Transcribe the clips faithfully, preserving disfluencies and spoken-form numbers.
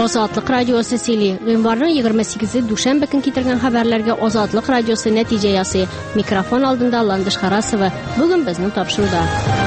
Азатлык радиосы сөйли. Гыйнварның егерме сигезе дүшәмбе көн китергән хәбәрләргә Азатлык радиосы нәтиҗә ясый. Микрофон алдында Ландыш Харасова. Бүген безнең тапшыруда.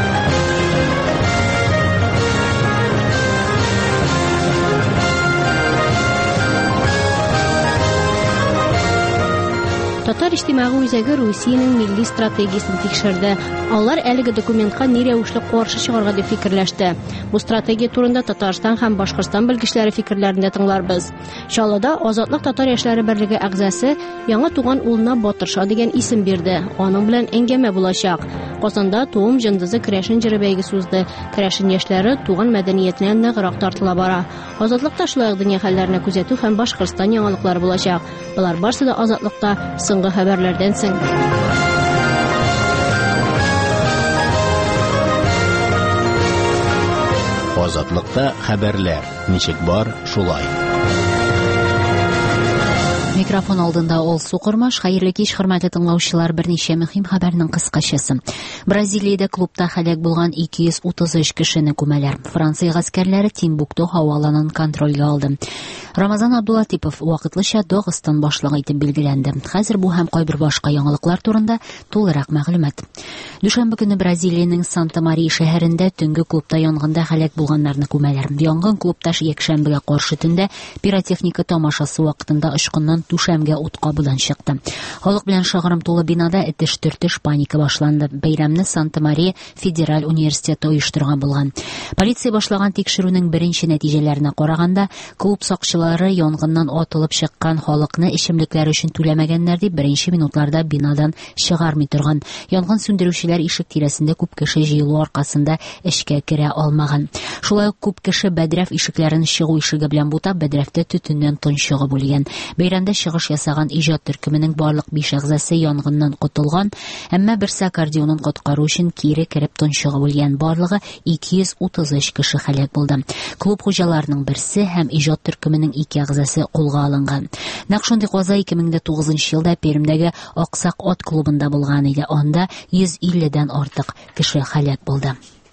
Татар иҗтимагый үзәге Русиянең милли стратегиясен тикшерде. Алар әлеге документка ни рәвешле каршы чыгарга дип фикерләште. Бу стратегия турында Татарстан һәм Башкортстан белгечләре фикерләрен дә тыңларбыз. Чаллыда Азатлык Татар яшьләре берлеге әгъзасы яңа туган улына Батырша дигән исем бирде. Аның белән әңгәмә булачак. Казанда туым җындызы көрәшен җыры бәйге сузды. Көрәшен яшьләре туган мәдәниятенә ныграк тартыла бара. Азатлыкта шулай ук дөнья хәлләренә күзәтү һәм Башкортстан яңалыклары булачак. Булар барсы да Азатлыкта соңгы хәбәрләрдән соң. Азатлыкта хәбәрләр. Ничек бар, шулай. Микрофон алдында Ол Сукырмаш. Хәерле кич, хөрмәтле тыңлаучылар, берничә мөһим хәбәрнең кыскачасы. Бразилиядә клубта һәлак булган ике йөз утыз өч кешене күмәләр. Франция гаскәрләре Тимбукту һаваланын контрольгә алды. Рамазан Абдулатипов вакытлыча Дагыстан башлыгы итеп билгеләнде. Хәзер бу һәм кайбер башка яңалыклар турында тулырак мәгълүмат. Дүшәмбе көне Бразилиянең Санта-Мария шәһәрендә төнге клубта янгында һәлак булганнарны күмәләр. Янгын клубташ якшәмбегә каршы төндә пиротехника тамашасы вакытында очкыннан түшәмгә ут кабудан чыкты. Халык белән шыгрым тулы бинада этеш-төртеш паника башланды. Бәйрәмне Санта-Мария Федераль университеты оештырган булган. Полиция башлаган тикшерүнең беренче нәтиҗәләренә караганда, клуб сакчылары янгыннан атылып чыккан халыкны эчемлекләр өчен түләмәгәннәр дип беренче минутларда бинадан чыгармый торган. Янгын сүндерүчеләр ишек тирәсендә күп кеше җыелу аркасында эшкә керә алмаган. Шулай ук күп кеше Бәдрәф ишекләрен чыгу ишеге белән бутап, Бәдрәфтә төтеннән тончыгып үлгән. Бәйрәмдә чыгыш ясаган иҗат төркеменең барлык биш әгъзасы янгыннан котылган, әмма берсе аккордеонын коткару өчен кире кереп тончыгып үлгән. Барлыгы ике йөз утыз өч кеше һәлак булды. Клуб хуҗаларының берсе һәм иҗат төркеменең ике әгъзасы кулга алынган. Нәкъ шундый каза ике мең тугызынчы елда Пермдәге Аксак ат клубында булган иде. Анда йөз илледән артык кеше һәлак булды.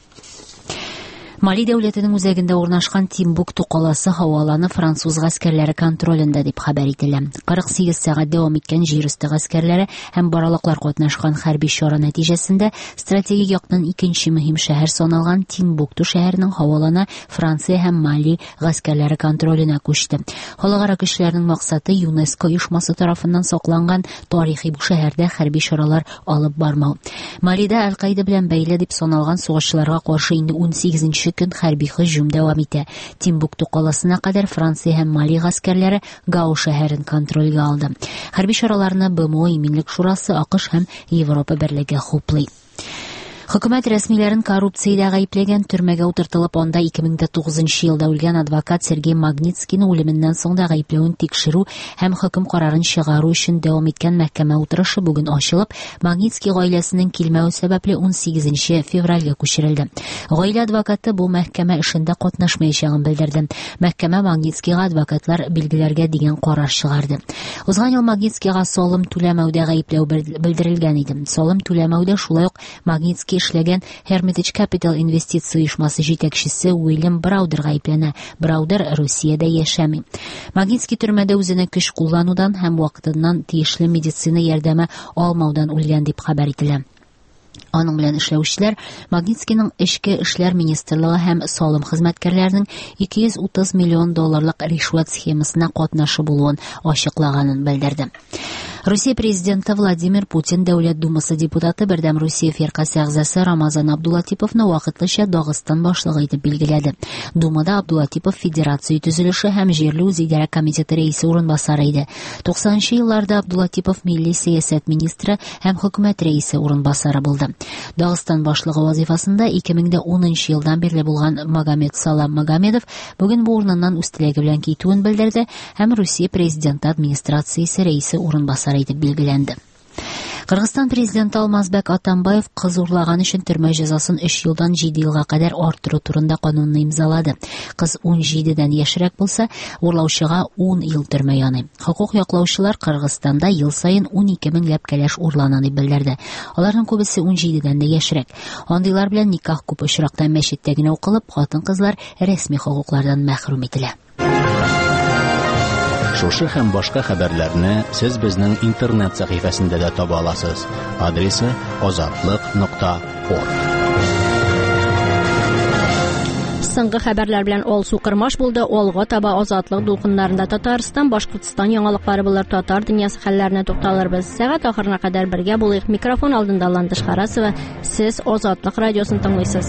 Мали дәүләтенең үзәгендә урнашкан Тимбукту каласы һаваланы француз гаскәрләре контролендә дип хәбәр ителә. кырык сигез сәгать дәвам иткән җир өсте гаскәрләре һәм баралыклар катнашкан хәрби чара нәтиҗәсендә стратегик яктан икенче мөһим шәһәр саналган Тимбукту шәһәренең һаваланы Франция һәм Мали гаскәрләре контроленә күчте. Халыкара көчләрнең максаты ЮНЕСКО оешмасы тарафыннан сакланган тарихи бу шәһәрдә хәрби чаралар алып бармау. Малида Әл-Каида белән бәйле дип саналган сугышчыларга каршы инде ун сигезенче көн хәрби һөҗүм дәвам итә. Тимбукту каласына кадәр Франция һәм Мали гаскәрләре Гау шәһәрен контрольгә алды. Хәрби чараларны БМО Иминлек шурасы, АКШ һәм Европа берлеге хуплый. Хөкүмәт рәсмиләрен коррупциядә гаепләгән, төрмәгә утыртылып, анда ике мең тугызынчы елда үлгән адвокат Сергей Магнитскийны үлеменнән соң да гаепләвен тикшерү һәм хөкем карарын чыгару өчен дәвам иткән мәхкәмә утырышы бүген ачылып, Магнитский гаиләсенең килмәү сәбәпле ун сигезенче февральгә күчерелде. Гаилә адвокаты бу мәхкәмә эшендә катнашмаячагын белдерде. Мәхкәмә Магнитскийга адвокатлар билгеләргә дигән карар чыгарды. Узган ел Магнитскийга салым түләмәүдә гаепләү белдерелгән иде. Салым түләмәүдә шулай ук Магнитский эшләгән Hermitage Capital инвестиция оешмасы җитәкчесе Уильям Браудер гаепләнә. Браудер Русиядә яшәми. Магнитский төрмәдә үзенә көч кулланудан һәм вакытыннан тиешле медицина ярдәме алмаудан үлгән дип хәбәр ителә. Аның белән эшләүчеләр Магнитскийның эчке эшләр министрлыгы һәм салым хезмәткәрләренең ике йөз утыз миллион долларлык ришват схемасына катнашы булуын ачыклаганын белдерде. Русия президенты Владимир Путин Дәүләт думасы депутаты Бердәм Русия фиркасы әгъзасы Рамазан Абдулатиповны вакытлыча Дагыстан башлыгы итеп билгеләде. Думада Абдулатипов федерация төзелеше һәм җирле үзидарә комитеты рәисе урынбасары иде. туксанынчы елларда Абдулатипов милли сәясәт министры һәм хөкүмәт рәисе урынбасары булды. Дагыстан башлыгы вазифасында ике мең унынчы елдан бирле булган Магомед Салам Магомедов бүген бу урыннан үстеләге белән китүен белдерде һәм Русия президенты администрациясе рәисе урынбасары итеп билгеләнде. Кыргызстан президенты Алмазбек Атамбаев кыз урлаган өчен төрмә җәзасын өч елдан җиде елга кадәр арттыру турында канунны имзалады. Кыз ун җидедән яшьрәк булса, урлаучыга ун ел төрмә яный. Хокук яклаучылар Кыргызстанда ел саен ун ике меңләп кәләш урлана дип белдерде. Аларның күбесе ун җидедән дә яшьрәк. Андыйлар белән никах күп очракта мәчеттә генә укылып, хатын-кызлар рәсми хокуклардан мәхрүм ителә. Шушы һәм башка хәбәрләрне сез безнең интернет сәхифәсендә дә таба аласыз. Адресы азатлык нокта орг. Соңгы хәбәрләр белән Алсу Кырмаш булды. Алга таба азатлык дулкыннарында Татарстан, Башкортстан яңалыклары булыр, татар дөньясы хәлләренә тукталырбыз. Сәгать ахырына кадәр бергә булыйк. Микрофон алдында Ландыш Харасова. Сез Азатлык радиосын тыңлыйсыз.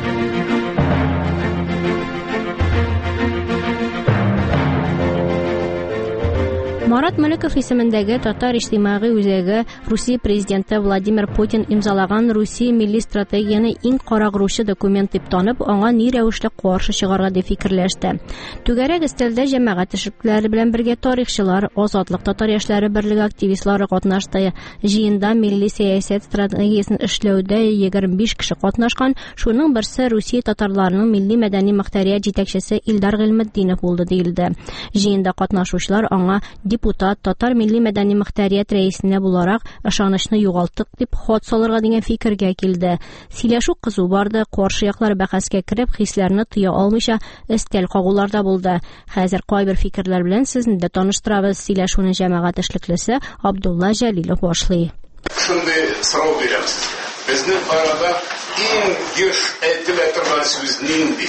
Марат Мөлеков исемендәге татар иҗтимагый үзәге Русия президенты Владимир Путин имзалаган Русия милли стратегияны иң карагыручы документ дип танып, аңа ни рәвешле каршы чыгарга дип фикерләште. Түгәрәк өстәлдә җәмәгать эшлеклеләре белән бергә тарихчылар, Азатлык татар яшьләре берлеге активистлары катнашты. Җыенда милли сәясәт стратегиясын эшләүдә егерме биш кеше катнашкан. Шуның берсе Русия татарларының милли мәдәни мөхтәрия җитәкчесе Илдар Гыйлметдинов булды диелде. Җыенда катнашучылар аңа депутат, татар милли мәдәни мөхтәрият рәисенә буларак ышанычны югалтык дип хат салырга дигән фикергә килде. Сөйләшү кызу барды, каршы яклар бәхәскә кереп, хисләрне тыя алмыйча өстәл кагуларда булды. Хәзер кайбер фикерләр белән сезне дә таныштырабыз. Сөйләшүне җәмәгать эшлеклесе Абдулла Җәлилов башлый. Шундый сорау бирәбез. Безнең арада иң еш әйтелә торган сүз нинди?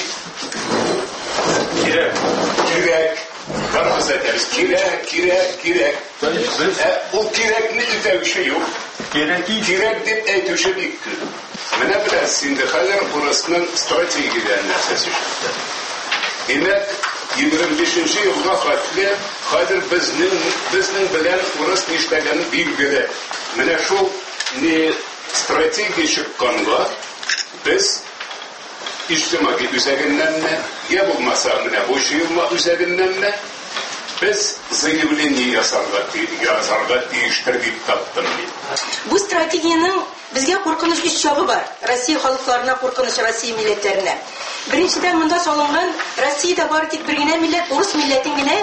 Кирәк. Кирәк. Барыбыз әйтәбез. Кирәк, кирәк, кирәк. Ул кирәкне үтәүче юк. Кирәк дип әйтүче бик күп. Менә беләсез инде хәзер бурысның стратегияләрен нәрсәсе чыкты. Димәк, егерме бишенче елга хәтле хәзер безнең безнең белән урыс нишләгәне билгеле. Менә шул не стратегия чыкканга біз иҗтимагый үзәгеннән, я булмаса менә бу җыелма үзәгеннән без заявление ясарга язарга тиештер дип таптым мин. Бу стратегияның безгә куркыныч өч ягы бар. Россия халыкларына куркыныч, Россия милләтләренә. Беренчедән монда салынган Россиядә бар тик бер генә милләт, урыс милләтен генә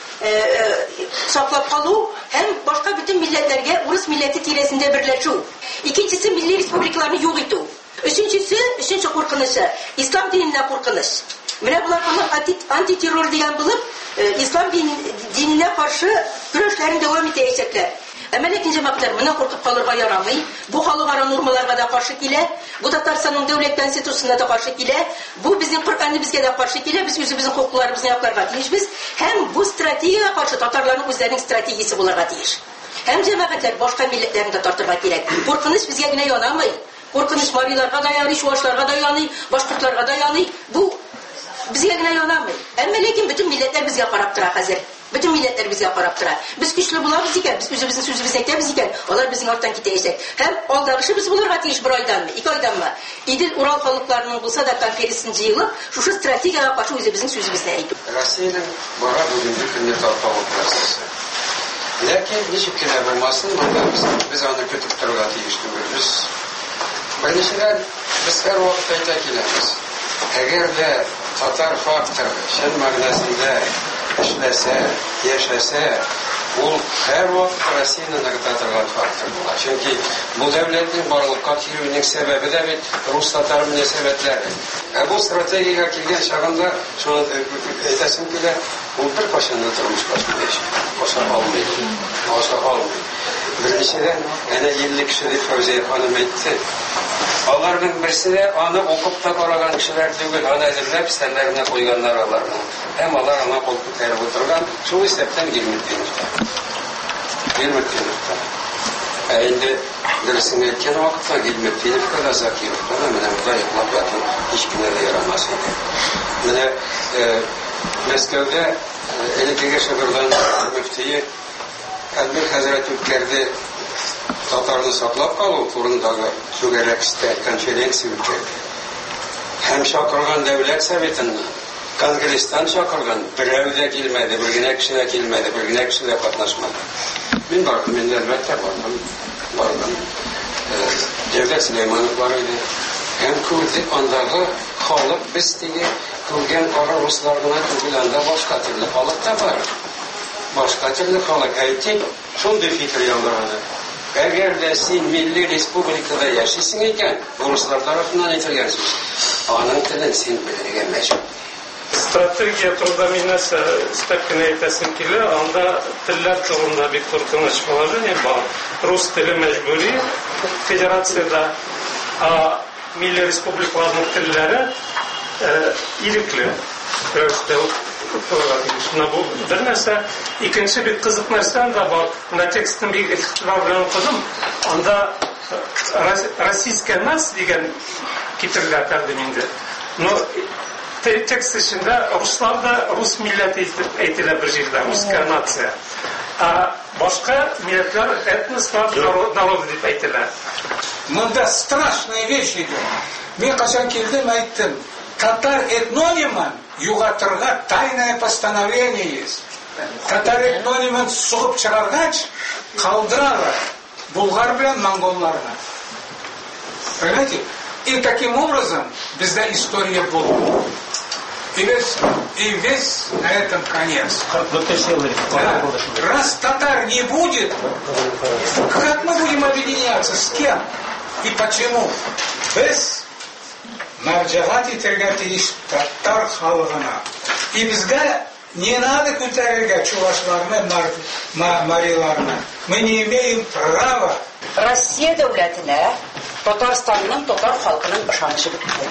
саклап калу һәм башка бөтен милләтләргә урыс милләте тирәсендә берләшү. Икенчесе милли республикаларны юк итү. Өченчесе, өченче куркынышы ислам диненә куркыныч. Менә булар антитеррор дигән булып, ислам диненә каршы көрәшләрен дәвам итәчәкләр. Әмма ләкин җәмәгатьләр моны куркып калырга ярамый. Бу халыкара нормаларга да каршы килә. Бу Татарстанның дәүләт конституциясына да каршы килә. Бу безнең Коръәнне безгә дә каршы килә. Без үзебезнең хокукларыбызны якларга тиешбез. Һәм бу стратегиягә каршы татарларның үзләренең стратегиясе булырга тиеш. Һәм җәмәгатьләр башка милләтләрне дә тартырга кирәк. Куркыныч безгә генә янамый. Куркыныч мариларга да яный, шуашларга да яный, башкортларга да яный. Бу безгә генә янамый. Әмма ләкин бөтен милләтләр безгә карап тора хәзер. Бөтен милләтләр безгә карап тора. Без көчле булабыз икән, без үзебезнең сүзебезне әйтәбез икән, алар безнең арттан китәчәк. Һәм алдагы без булырга тиеш бер айданмы, ике айданмы? Идел Урал халыкларының булса да конференциясын җыелып, шушы стратегиягә каршы үзебезнең сүзебезне әйтү. Россиянең бара бүгенге көндә тарпалып процессы. Ләкин ничек кенә булмасын, монда без аны көтеп торырга тиеш түгелбез. Беренчедән, без һәр вакыт әйтә киләбез. Әгәр дә татар факторы чын мәгънәсендә эшләсә, яшәсә, ул һәр вакыт Россияны ныгытырга фактор була. Чөнки бу дәүләтнең барлыкка килүенең сәбәбе дә бит рус-татар мөнәсәбәтләре. Ә бу стратегиягә килгән чагында шуны әйтәсем килә, ул бер кашан да тормышка киләчәк. Аша алмый. Аша алмый. Беренчедән, әнә илле кеше дип Фәүзия ханым әйтте. Аларның берсе дә аны укып та караган кешеләр түгел, аны әзерләп стәрләренә куйганнар аларның. Һәм алар аны кул күтәреп утырган, шул исәптән Гыйлметдинов. Гыйлметдинов. Ә инде дөресен әйткән вакытта Гыйлметдинов да Закиров та менә монда яклап яту һич кенә дә ярамас иде. Менә Мәскәүдә элекеге шәһәрдән мөфтие Әлбир хәзрәт үткәрде татарны саклап калу турындагы түгәрәк истә конференция үткәрде. Һәм чакырган дәүләт советыннан, Конгресстан чакырган, берәү дә килмәде, бер генә кеше дә килмәде, бер генә кеше дә катнашмады. Мин бардым, мин әлбәттә бардым. Бардым. Дәүләт Сөләйманов бар иде. Һәм күрдек андагы халык без теге күргән кара руслар гына түгел, анда башка төрле халык та бар. Башка төрле халык әйтик, шундый фикер яңгырады. Әгәр дә син милли республикада яшисең икән, руслар тарафыннан әйтелгән сүз, аның телен син белергә мәҗбүр. Стратегия турында мин нәрсә өстәп кенә әйтәсем килә, анда телләр турында бик куркыныч положение бар. Рус теле мәҗбүри федерациядә, а милли республикаларның телләре ирекле. Бу бер нәрсә, икенче бик кызык нәрсә дә бар. Менә текстын бик игътибар белән укыдым. Анда российская нас дигән китерләр тәкъдим инде. Но текст içinde Ruslar da Rus milleti eğitile bir җирдә, русская нация. А başka milletler, etnoslar, народы дип әйтелә. Монда страшная вещь идет. Мен качан килдем, әйттем, татар этнонимын югатырга тайное постановление есть. Татар этнонимын сугып чыгаргач, калдыралар булгар белән монголларны. Понимаете? И таким образом бездә история будет. И весь, и весь на этом конец. Да. Раз татар не будет, как мы будем объединяться? С кем? И почему? Без мәрҗәгать итәргә тиеш татар халыгына. И безгә не надо күтәрергә чуашларны, мариларны. Мы не имеем права. Россия дәүләтенә Татарстанның, татар халкының ышанышы бетте.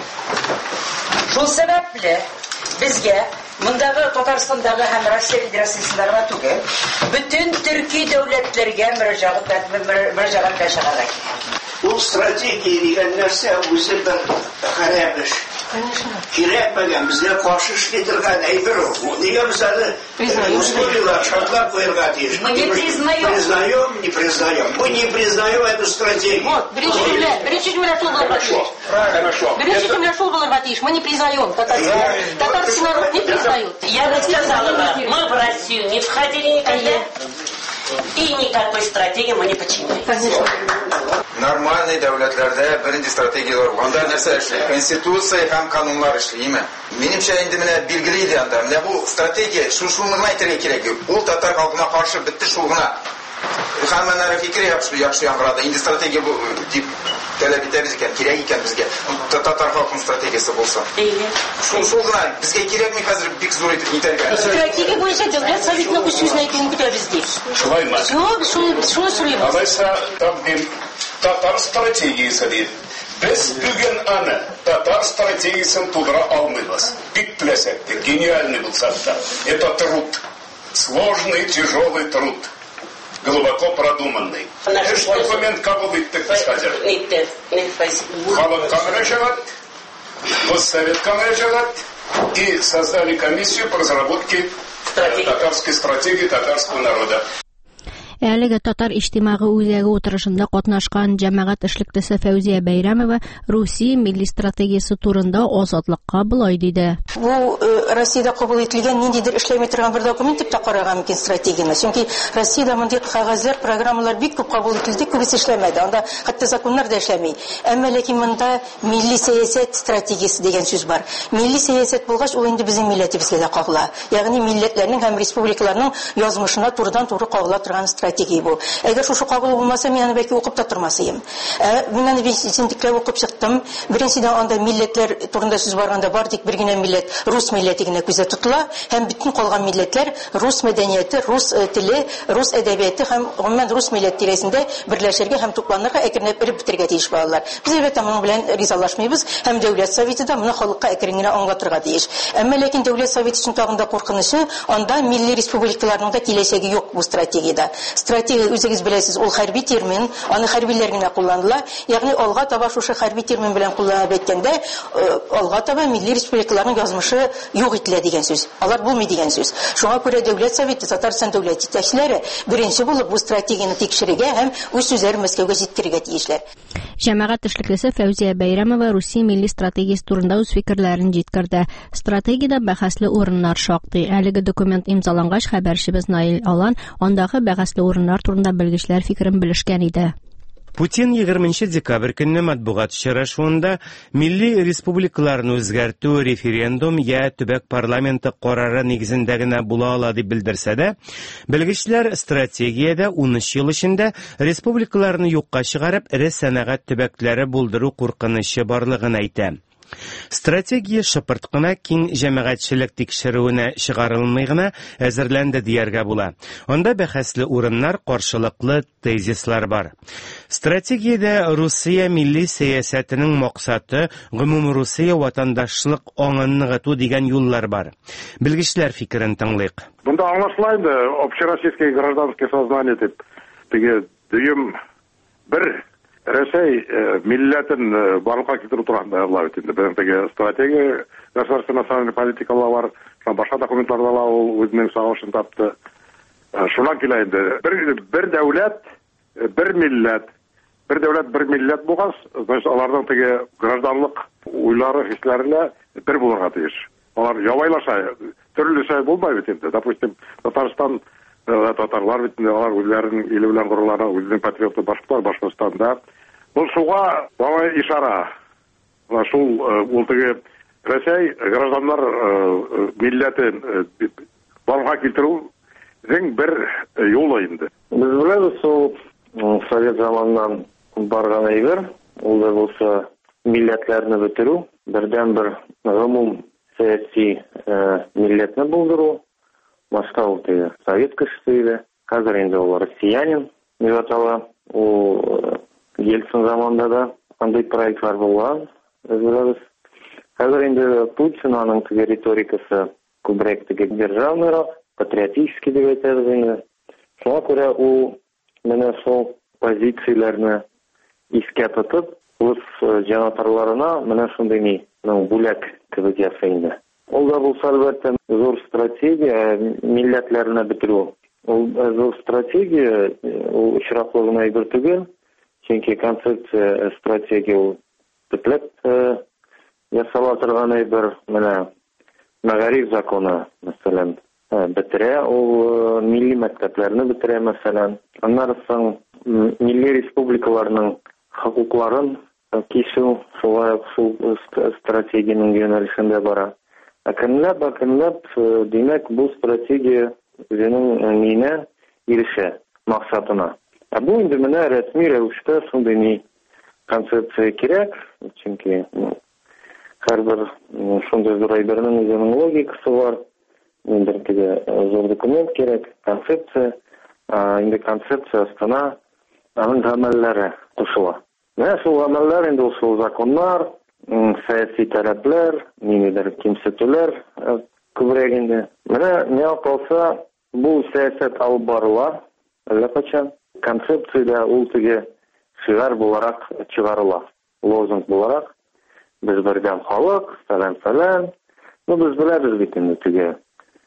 Шул сәбәпле безгә мондагы Татарстандагы һәм Россия Федерациясендәге түгел, бөтен төрки дәүләтләргә мөрәҗәгать итәргә. Ул стратегия дигән нәрсә үзе бер хәрәбеш. Кирәкмәгән, безгә каршы эшләтергән әйбер ул. Нигә без әле условиялар, шартлар куярга тиеш? Мы не признаем. Признаем, не признаем. Мы не признаем эту стратегию. Вот, берите земля, берите земля, шул булырга тиеш. Хорошо. Берите земля, шул булырга тиеш. Мы не признаем. Татарский народ не признают. Я бы сказала, мы в Россию не входили никогда. И никакой стратегии мы не подчиняем. Нормальный дәүләтләрдә беренче стратегиялар бар. Анда нәрсә эшли? Конституция һәм кануннар эшлиме? Минемчә инде менә билгеле иде анда. Менә бу стратегия шушылны әйтергә кирәк. Ул татар халкына каршы бетте шул гына. Һәммәләре фикер яхшы яхшы яңгырады. Инде стратегия бу дип таләп итәбез икән, кирәк икән безгә. Татар халкының стратегиясе булса. Шул шул гына безгә кирәкми хәзер бик зур итеп итәргә. Стратегия буенча дәүләт советының сүзне әйтүен көтәбез ди. Шулаймы? Юк, шуны сорыйм. Алайса там татар стратегиясе дип. Без бүген аны татар стратегиясын тудыра алмыйбыз. Бик плесәк, гениальный булса да. Это труд. Сложный, тяжелый труд. Глубоко продуманный. Эш документ кабул иттек без хәзер. Иттек. Халыкка мөрәҗәгать, Госсоветка мөрәҗәгать и создали комиссию по разработке татарской стратегии татарского народа. Әлеге татар иҗтимагы үзәге утырышында катнашкан җәмәгать эшлеклесе Фәүзия Бәйрәмова Русия милли стратегиясе турында азатлыкка булай диде. Бу Россиядә кабул ителгән ниндидер эшләмәй торган бер документ дип тақараган мөмкин стратегияны. Чөнки Россиядә мондый кагазлар, программалар бик күп кабул ителде, күбесе эшләмәде. Анда хәтта законнар да эшләми. Әмма ләкин монда милли сәясәт стратегиясе дигән сүз бар. Милли сәясәт булгач, ул инде безнең милләтебезгә дә кагыла. Ягъни милләтләрнең һәм республикаларның язмышына турыдан-туры кагыла торган стратегия бу. Әгәр шушы кагылу булмаса, мин аны бәлки укып та тормасым. Ә мин аны бинтикләп укып чыктым. Беренчедән анда милләтләр турында сүз барганда бар, тик бер генә милләт, рус милләте генә күздә тотыла, һәм бүтән калган милләтләр рус мәдәнияте, рус теле, рус әдәбияты һәм гомумән рус милләт тирәсендә берләшергә һәм тупланырга әкренләп иреп бетергә тиеш балалар. Без әлбәттә моның белән ризалашмыйбыз, һәм дәүләт советы да моны халыкка әкрен генә аңлатырга тиеш. Әмма ләкин дәүләт советы өчен тагында куркынышы, анда милли республикаларның да киләчәге юк бу стратегиядә. Стратегия үзегез беләсез, ул хәрби термин, аны хәрбиләр генә кулланыла. Ягъни алга таба шушы хәрби термин белән кулланып әйткәндә, алга таба милли республикаларның язмышы юк ителә дигән сүз. Алар булмый дигән сүз. Шуңа күрә дәүләт советы, Татарстан дәүләт җитәкчеләре беренче булып бу стратегияны тикшерергә һәм үз сүзләрен Мәскәүгә җиткерергә тиешләр. Җәмәгать эшлеклесе Фәүзия Бәйрәмова Русия милли стратегиясе турында үз фикерләрен җиткерде. Стратегиядә бәхәсле урыннар шактый. Әлеге документ имзалангач, хәбәрчебез Наил Алан андагы бәхәсле урыннар турында белгечләр фикерен белешкән иде. Путин егерменче декабрь көнне матбугат очрашуында милли республикаларны үзгәртү референдум я төбәк парламенты карары нигезендә генә була ала дип белдерсә дә, белгечләр стратегиядә унөч ел эчендә республикаларны юкка чыгарып, эре сәнәгать төбәкләре булдыру куркынычы барлыгын әйтә. Стратегия шыпырт кына киң җәмәгатьчелек тикшерүенә чыгарылмый гына әзерләнде дияргә була. Анда бәхәсле урыннар, каршылыклы тезислар бар. Стратегиядә Русия милли сәясәтенең максаты гомум Русия ватандашлык аңын ныгыту дигән юллар бар. Белгечләр фикерен тыңлыйк. Бунда аңлашыла инде общероссийское гражданское сознание дип, теге дөем бер Рәсәй милләтен барлыкка китерү турында уйлап инде. Безнең теге стратегия, государственная национальная политикалар бар, башка документларда ла ул үзенең сагышын тапты. Шуңа килә инде. Бер бер дәүләт, бер милләт, бер дәүләт, бер милләт булгас, значит, аларның теге гражданлык уйлары, хисләре бер булырга тиеш. Алар явайлаша, төрлечә булмай бит инде. Допустим, Татарстан татарлар бит инде, алар үзләренең иле белән горурлана, үзенең патриоты башкалар Башкортстанда. Бұл шуға бала ишара. Шул ул теге Рәсәй гражданнар милләтен балга китерү зең бер юлы инде. Без беләбез, ул совет заманынан барган әйбер, ул да булса милләтләрне бетерү, бердән бер гомум сәяси милләтне булдыру. Башка ул теге совет кешесе иде. Хәзер инде ул россиянин дип атала. Ул Ельцин заманда да андый проектлар булган. Хәзер инде Путин аның теге риторикасы күбрәк теге державныйрак, патриотический дип әйтәбез инде. Шуңа күрә ул менә шул позицияләрне искә тотып, үз җанатарларына менә шундый ни, бүләк кебек ясый инде. Ул да булса әлбәттә зур стратегия милләтләрне бетерү. Ул зур стратегия, ул очраклы гына әйбер түгел. Чөнки концепция стратегия ул төпләп ясала торган әйбер, менә мәгариф законы, мәсәлән, бетерә, ул милли мәктәпләрне бетерә, мәсәлән. Аннары соң милли республикаларның хокукларын кисү, шулай шул стратегияның юнәлешендә бара. Әкренләп, әкренләп, димәк, бу стратегия үзенең мине ирешә максатына. Ә бу инде менә рәсми рәвештә шундый ни концепция кирәк, чөнки һәрбер шундый зур әйбернең үзенең логикасы бар. Инде теге зур документ кирәк, концепция, инде концепция астына аның гамәлләре кушыла. Менә шул гамәлләр инде шул законнар, сәяси таләпләр, ниндидер кимсетүләр күбрәк инде. Менә миңа калса, бу сәясәт алып барыла, әллә качан. Концепцияда ул теге шигар буларак чыгарыла, лозунг буларак. Без бердәм халык, фәлән-фәлән. Ну, без беләбез бит инде теге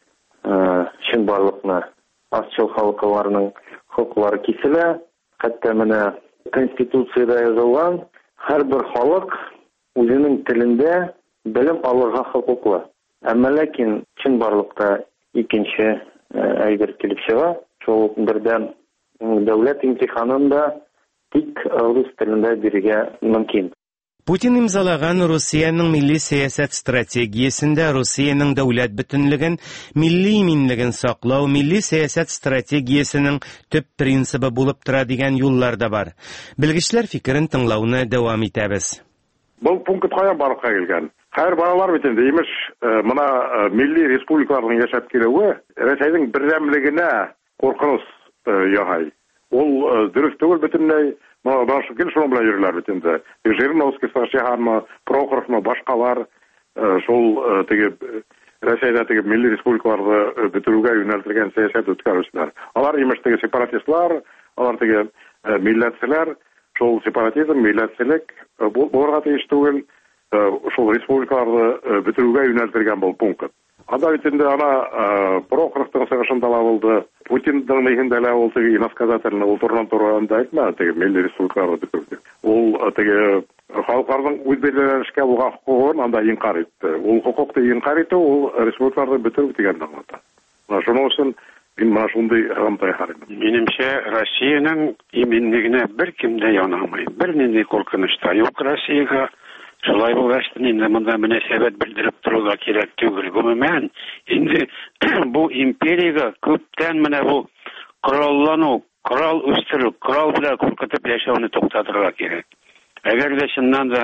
чын барлыкны. Асчыл халыкларның хокуклары киселә. Хәтта менә Конституциядә язылган, һәрбер халык үзенең телендә белем алырга хокуклы. Әмма ләкин чын барлыкта икенче әйбер килеп чыга. Шул бердәм дәүләт имтиханында тик рус телендә бирергә мөмкин. Путин имзалаган Русияның милли сәясәт стратегиясендә Русияның дәүләт бөтенлеген, милли иминлеген саклау, милли сәясәт стратегиясенең төп принцибы булып тора дигән юллар да бар. Белгечләр фикерен тыңлауны дәвам итәбез. Бұл пункт каян барлыкка килгән? Хәер балалар бит инде, имеш, мына милли республикаларның яшәп килүе Рәсәйнең бердәмлегенә куркыныч яһай. Ул дөрес түгел бөтенләй. Башы кил шуның белән йөриләр бит инде. Жириновский, Шаһарма, Прохоровны, башкалар шул теге Рәсәйдә теге милли республикаларны бетерүгә юнәлтелгән сәясәт үткәрүчеләр. Алар имеш теге сепаратистлар, алар теге милләтчеләр, шул сепаратизм, милләтчелек булырга тиеш түгел, шул республикаларны бетерүгә юнәлтелгән бу пункт. Анда бит инде ана Прохоровтың сыгышында ла булды. Путиндың нигендә лә ул теге иносказательны ул турыдан турында әйтмә, теге милли республикаларны бетерү. Ул теге халыкларның үз белгечләшкә булган хукугын анда инкар итте. Ул хукукты инкар итү, ул республикаларны бетерү дигән аңлата. Шуның өчен мин моны шундый гамтай харыйм. Минемчә, Россиянең иминлегенә беркем дә янамый. Бернинди куркыныч та юк Россиягә. Шулай булгач, инде монда мөнәсәбәт белдереп торырга кирәк түгел. Гомумән, инде бу империягә күптән менә бу кораллану, корал үстерү, корал белән куркытып яшәүне туктатырга кирәк. Әгәр дә чыннан да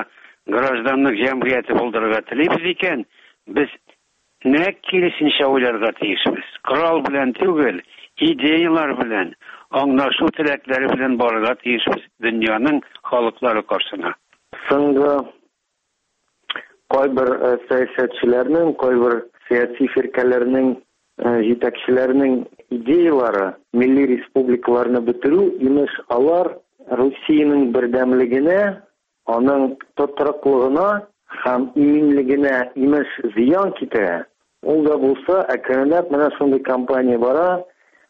гражданлык җәмгыяте булдырырга телибез икән, без нәкъ киресенчә уйларга тиешбез. Корал белән түгел, идеялар белән, аңлашу теләкләре белән барырга тиешбез дөньяның халыклары каршына. Соңгы кайбер сәясәтчеләрнең, кайбер сәяси фиркәләрнең җитәкчеләренең идеялары милли республикаларны бетерү, имеш алар Россиянең бердәмлегенә, аның тотрыклыгына һәм иминлегенә имеш зыян китерә. Ул да булса, әкренләп менә шундый кампания бара,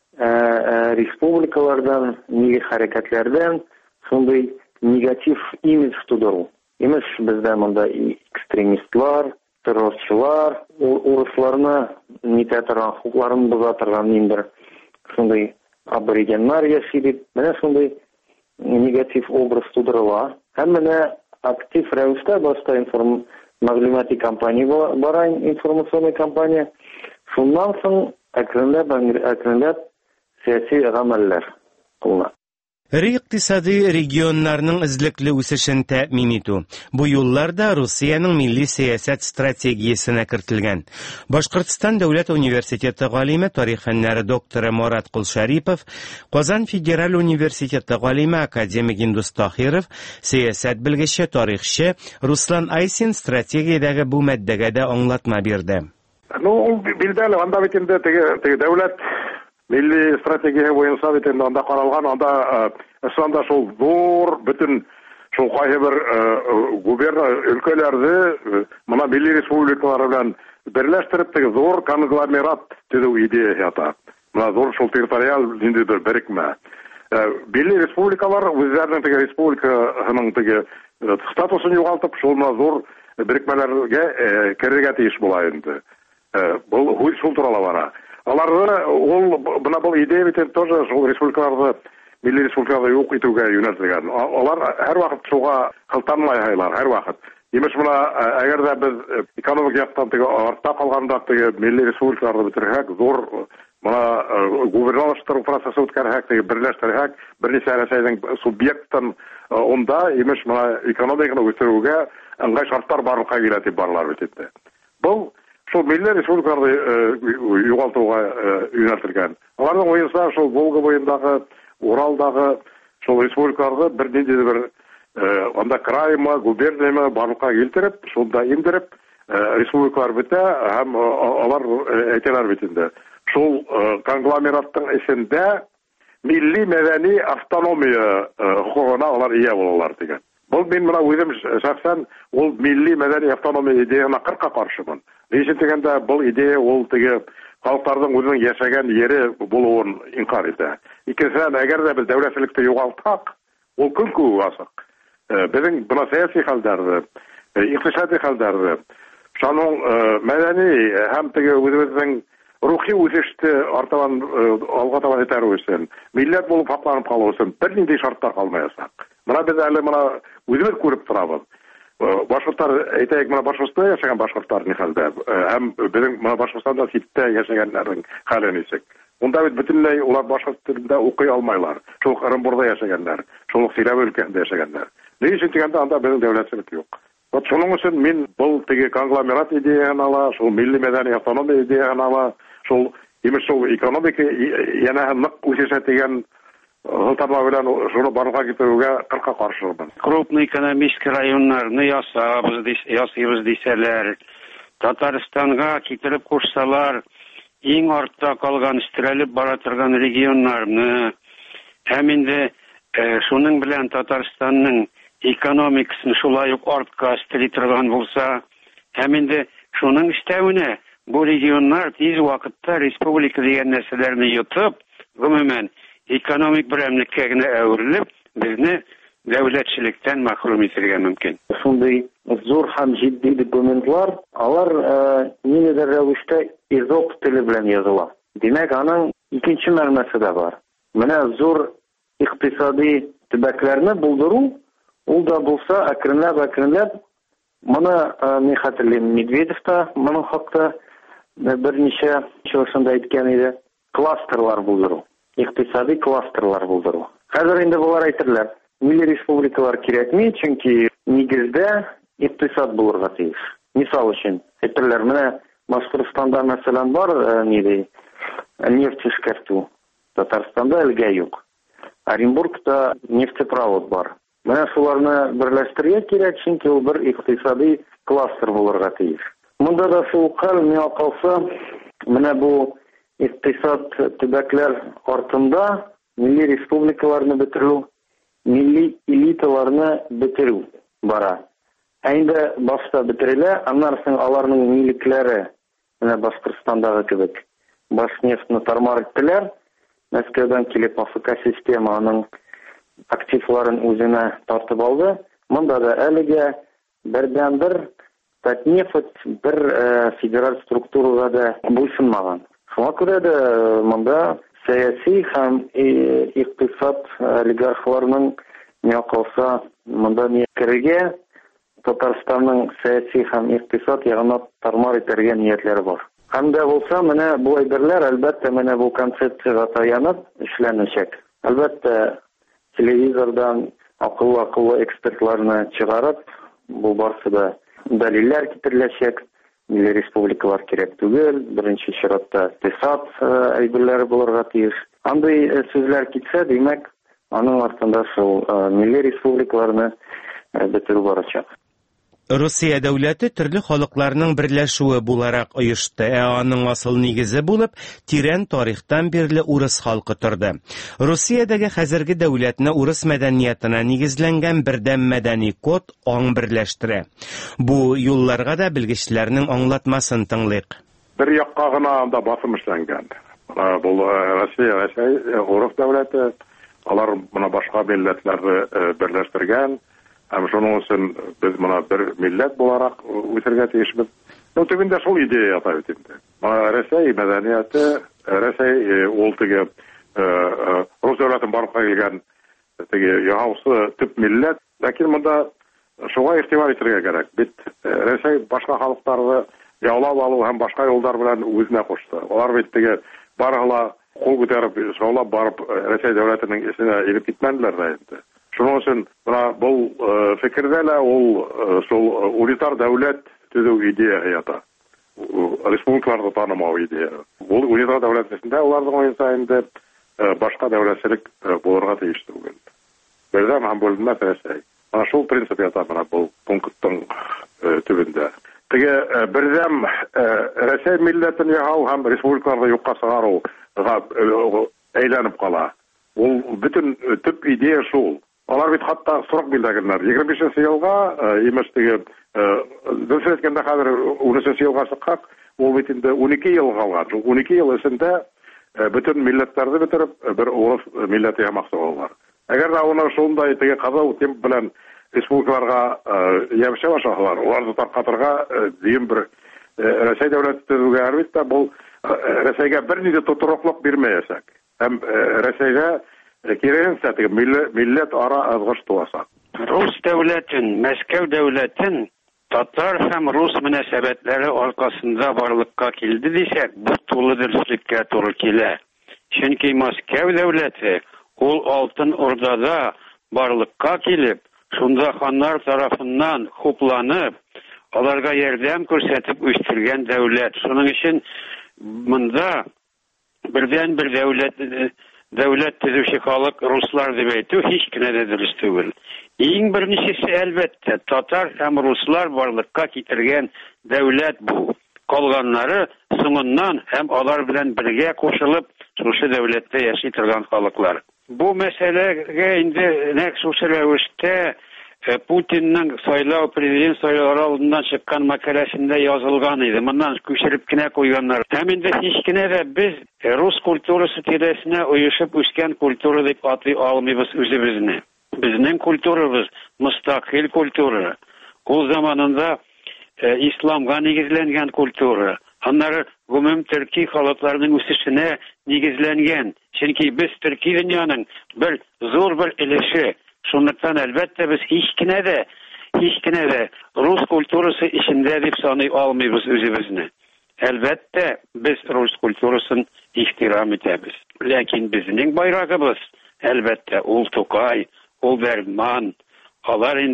республикалардан, милли хәрәкәтләрдән шундый негатив имидж тудыру. Имеш бездә монда экстремистлар, террорчылар, урысларны нитә торган, хукларын боза торган ниндер шундый аборигеннар яши дип, менә шундый негатив образ тудырыла. Һәм менә актив рәвештә башта информ мәгълүмати кампания бара, информационный кампания. Шуннан соң әкренләп, әкренләп сәяси гамәлләр кылына. Ире икътисади регионнарның излекле үсешен тәэмин итү. Бу юлларда Россиянең милли сәясәт стратегиясенә кертелгән. Башкортстан дәүләт университеты галиме, тарих фәннәре докторы Марат Кулшарипов, Казан федераль университеты галиме академик Индус Тахиров, сәясәт белгече, тарихчы Руслан Айсин стратегиядәге бу мәддәгә дә аңлатма бирде. Ну, билдәле, анда бит инде теге дәүләт милли стратегия буенча бит инде анда каралган, анда ысанда шул зур бөтен шул кайбер бер губерна өлкәләрне моны милли республикалар белән берләштереп теге зур конгломерат төзү идея ята. Моны зур шул территориаль инде бер берекмә. Милли республикалар үзләренең теге республиканың теге статусын югалтып, шул зур берекмәләргә керергә тиеш була инде. Бу шул турында бара. Аларны ул бuna бу идея бит тоже шул республикаларны милли республикаларда юк итүгә юнәлтелгән. Алар һәр вакыт шуга кылтанмай хайлар, һәр вакыт. Имеш моны әгәр дә без экономик яктан теге артта калганда теге милли республикаларны бетерһәк, зур моны губерналаштыру процессы үткәрһәк, теге берләштерһәк, берничә рәсәйнең субъекттан онда имеш моны экономиканы үстерүгә ыңгай шартлар барлыкка килә дип барлар бит инде. Бу шул милли республикаларны югалтуга юнәлтелгән. Аларның уенча шул Волга буендагы, Уралдагы шул республикаларны бер нинди бер анда крайма, губернияма барлыкка килтереп, шунда индереп, республикалар бетә һәм алар әйтәләр бит инде. Шул конгломераттың эчендә милли мәдәни автономия хукугына алар ия булалар дигән. Бұл мен мына өзім шәхсән ол милли мәдәни автономия идеясына кырка каршымын. Ничек дигәндә бұл идея ол теге халыкларның үзенең яшәгән ере булуын инкар итә. Икенчедән, әгәр дә без дәүләтчелекте югалтсак, ул көн күк асык. Безнең бuna сәяси хәлләрне, икътисади хәлләрне, шуның мәдәни һәм теге үзебезнең рухи үсеште артыган алга таба итәр өчен, милләт булып сакланып калу өчен бернинди шартлар калмаясак. Мына без әле мына үзебез күреп торабыз. Башкортлар әйтәйек, мына Башкортстанда яшәгән башкортлар ни хәлдә, һәм безнең мына Башкортстанда ситтә яшәгәннәрнең хәле ничек. Унда бит бөтенләй улар башкорт телендә укый алмайлар. Шул Орынбурда яшәгәннәр, шул Силәбе өлкәсендә яшәгәннәр. Ни өчен дигәндә анда безнең дәүләтчелек юк. Вот шуның өчен мин бу теге конгломерат идеяны ала, шул милли мәдәни автономия идеяны ала, шул имеш шул экономика янә нык үсешә дигән Гылтарма белән шуны барлыкка китерүгә кырка каршымын. Крупный экономический районнарны ясабыз, ясыйбыз дисәләр, Татарстанга китереп кушсалар, иң артта калган, истерелеп бара торган регионнарны, һәм инде шуның белән Татарстанның экономикасын шулай ук артка стели торган булса, һәм инде шуның истәвенә бу регионнар тиз вакытта республика дигән нәрсәләрне йотып, гомумән экономик берәмлеккә генә әверелеп, безне дәүләтчелектән мәхрүм итәргә мөмкин. Шундый зур һәм җитди документлар, алар ниндидер рәвештә изоп теле белән языла. Димәк, аның икенче мәгънәсе дә бар. Менә зур икътисади төбәкләрне булдыру, ул да булса әкренләп-әкренләп, моны ни хәтерлим, Медведев та моның хакта берничә чыгышында әйткән иде, кластерлар булдыру. Икътисади кластерлар булдыру. Хәзер инде булар әйтерләр, милли республикалар кирәкми, чөнки нигездә икътисад булырга тиеш. Мисал өчен, әйтерләр, менә Башкортстанда мәсәлән бар, ниди, нефть эшкәртү. Татарстанда әлегә юк. Оренбургта нефтепровод бар. Менә шуларны берләштерергә кирәк, чөнки ул бер икътисади кластер булырга тиеш. Монда да шул хәл, миңа калса, менә бу икътисад төбәкләр артында милли республикаларны бетерү, милли элиталарны бетерү бара. Ә инде башта бетерелә, аннан соң аларның милекләре, менә Башкортстандагы кебек, Башнефтьне тармар иттеләр, Мәскәүдән килеп АФК система аның активларын үзенә тартып алды. Монда да әлегә бердән-бер Татнефть бер федераль структурага да буйсынмаган. Шуңа күрә дә монда сәяси һәм икътисад олигархларның миңа калса монда керергә Татарстанның сәяси һәм икътисад ягына тармар итәргә ниятләре бар. Һәм дә булса, менә бу әйберләр әлбәттә менә бу концепцияга таянып эшләнәчәк. Әлбәттә телевизордан акыллы-акыллы экспертларны чыгарып, бу барсы да дәлилләр китереләчәк. Милли республикалар кирәк түгел, беренче чиратта икътисад әйберләре булырга тиеш. Андый сүзләр китсә, димәк, аның артында шул милли республикаларны бетерү барачак. Русия дәүләте төрле халыкларның берләшүе буларак оешты, ә аның асыл нигезе булып тирән тарихтан бирле урыс халкы торды. Русиядәге хәзерге дәүләтне урыс мәдәниятенә нигезләнгән бердәм мәдәни код аң берләштерә. Бу юлларга да белгечләрнең аңлатмасын тыңлыйк. Бер якка гына да басым эшләнгән. Бу Россия, Россия, урыс дәүләте, алар моны башка милләтләрне берләштергән. Һәм шуның өчен без моны бер милләт буларак үсәргә тиешбез. Ну, төбендә шул идея ята бит инде. Россия мәдәнияте, Россия ул теге рус дәүләтен барып килгән теге яһаусы төп милләт, ләкин монда шуга игътибар итәргә кирәк. Бит Россия башка халыкларны яулап алу һәм башка юллар белән үзенә кушты. Алар бит теге барыгыла кул күтәреп, шаулап барып Россия дәүләтенең исенә иреп китмәделәр дә инде. Шуның өчен бұл фикердә лә ул шул унитар дәүләт төзү идея ята. Республикаларны танымау идея. Ул унитар дәүләт эчендә уларның уенса инде башка дәүләтчелек булырга тиеш түгел. Бердәм һәм бүленмә Россия. Ана шул принцип ята менә бу пункттың төбендә. Теге бердәм Россия милләтен яһау һәм республикаларны юкка чыгаруга әйләнеп кала. Ул бөтен төп идея шул. Алар бит хатта срок билгеләгәннәр. егерме бишенче елга имеш теге дөрес әйткәндә хәзер унөченче елга чыккан, ул бит инде унике ел калган. Шул унике ел эчендә бөтен милләтләрне бетереп бер урыс милләте ямакчы булалар. Әгәр дә аны шундай теге каза темп белән республикаларга ябыша башлалар, уларны таркатырга дигән бер Россия дәүләте төзүгә әлбәттә бу Россиягә бернинди тотыроклык бирмәячәк. Һәм Россиягә кирәксә теге милләт ара азгыш туаса. Рус дәүләтен, Мәскәү дәүләтен татар һәм рус мөнәсәбәтләре аркасында барлыкка килде дисәк, бу тулы дөреслеккә туры килә. Чөнки Мәскәү дәүләте ул алтын ордада барлыкка килеп, шунда ханнар тарафыннан хупланып, аларга ярдәм күрсәтеп үстергән дәүләт. Шуның өчен монда бердән бер дәүләт дәүләт төзүче халык руслар дип әйтү һич кенә дә дөрес түгел. Иң беренчесе әлбәттә татар һәм руслар барлыкка китергән дәүләт бу. Калганнары соңыннан һәм алар белән бергә кушылып шушы дәүләттә яши торган халыклар. Бу мәсьәләгә инде нәкъ шушы рәвештә Путинның сайлау президент сайлаулары алдыннан чыккан мәкаләсендә язылган иде. Моннан күчереп кенә куйганнар. Һәм инде һич кенә дә без рус культурасы тирәсенә оешып үскән культура дип атый алмыйбыз үзебезне. Безнең культурабыз мустақил культура. Ул заманында исламга нигезләнгән культура. Аннары гомум төрки халыкларының үсешенә нигезләнгән. Чөнки без төрки дөньяның бер зур бер өлеше. Шунлыктан әлбәттә без һич кенә дә, һич кенә дә рус культурасы ичендә дип саный алмыйбыз үзебезне. Әлбәттә без рус культурасын ихтирам итәбез. Ләкин безнең байрагыбыз әлбәттә ул Тукай, ул Бәрман, алар инде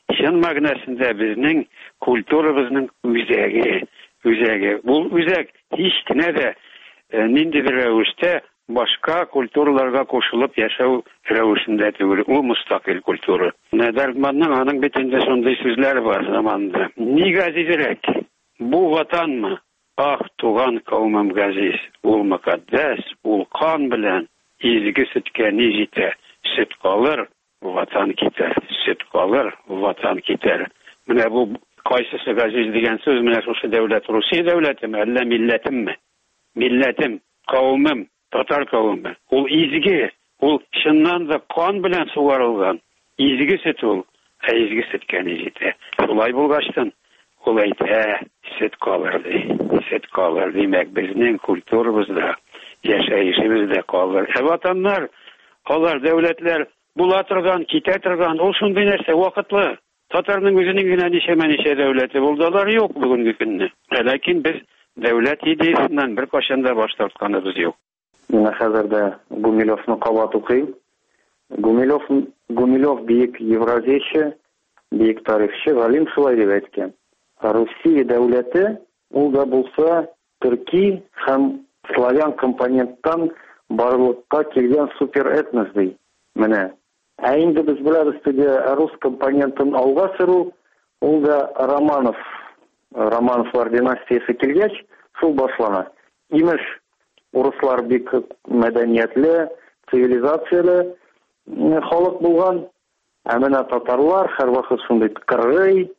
чын мәгънәсендә безнең культурабызның үзәге, үзәге. Бу үзәк һич кенә дә ниндидер рәвештә башка культураларга кушылып яшәү рәвешендә түгел, ул мустақил культура. Дәргманның аның битендә шундый сүзләр бар заманында. Ни газизрәк, бу ватанмы? Ах, туган кавмым газиз, ул мөкаддәс, ул кан белән изге сөткә ни җитә, сөт калыр, ватан китәр, сөт калыр, ватан китәр. Менә бу кайсысы газиз дигән сүз, менә шушы дәүләт Русия дәүләтеме, әллә милләтемме? Милләтем, кавмым, татар кавымы. Ул изге, ул чыннан да кан белән сугарылган. Изге сөт ул, ә изге сөткә ни җитә. Шулай булгачтан ул әйтә, сөт калыр ди. Сөт калыр димәк, безнең культурабызда, яшәешебездә калыр. Ә ватаннар, алар дәүләтләр була торган, китә торган, ул шундый нәрсә вакытлы. Татарның үзенең генә ничә-ничә дәүләте булдылар, юк бүгенге көнне. Ләкин без дәүләт идеясеннән бер кашан да баш тартканыбыз юк. Менә хәзердә Гумилевны кабат укыйм. Гумилев, Гумилев бик евразийче, бик тарихчы, галим шулай дип әйткән. Русия дәүләте ул да булса төрки һәм славян компоненттан барлыкка килгән супер этнос ди. Менә. Ә инде без беләбез теге рус компонентын алга сөрү, ул да Романов, Романовлар династиясе килгәч, шул башлана. Имеш, урыслар бик мәдәниятле, цивилизацияле халык булган, ә менә татарлар һәрвакыт шундый кыргый,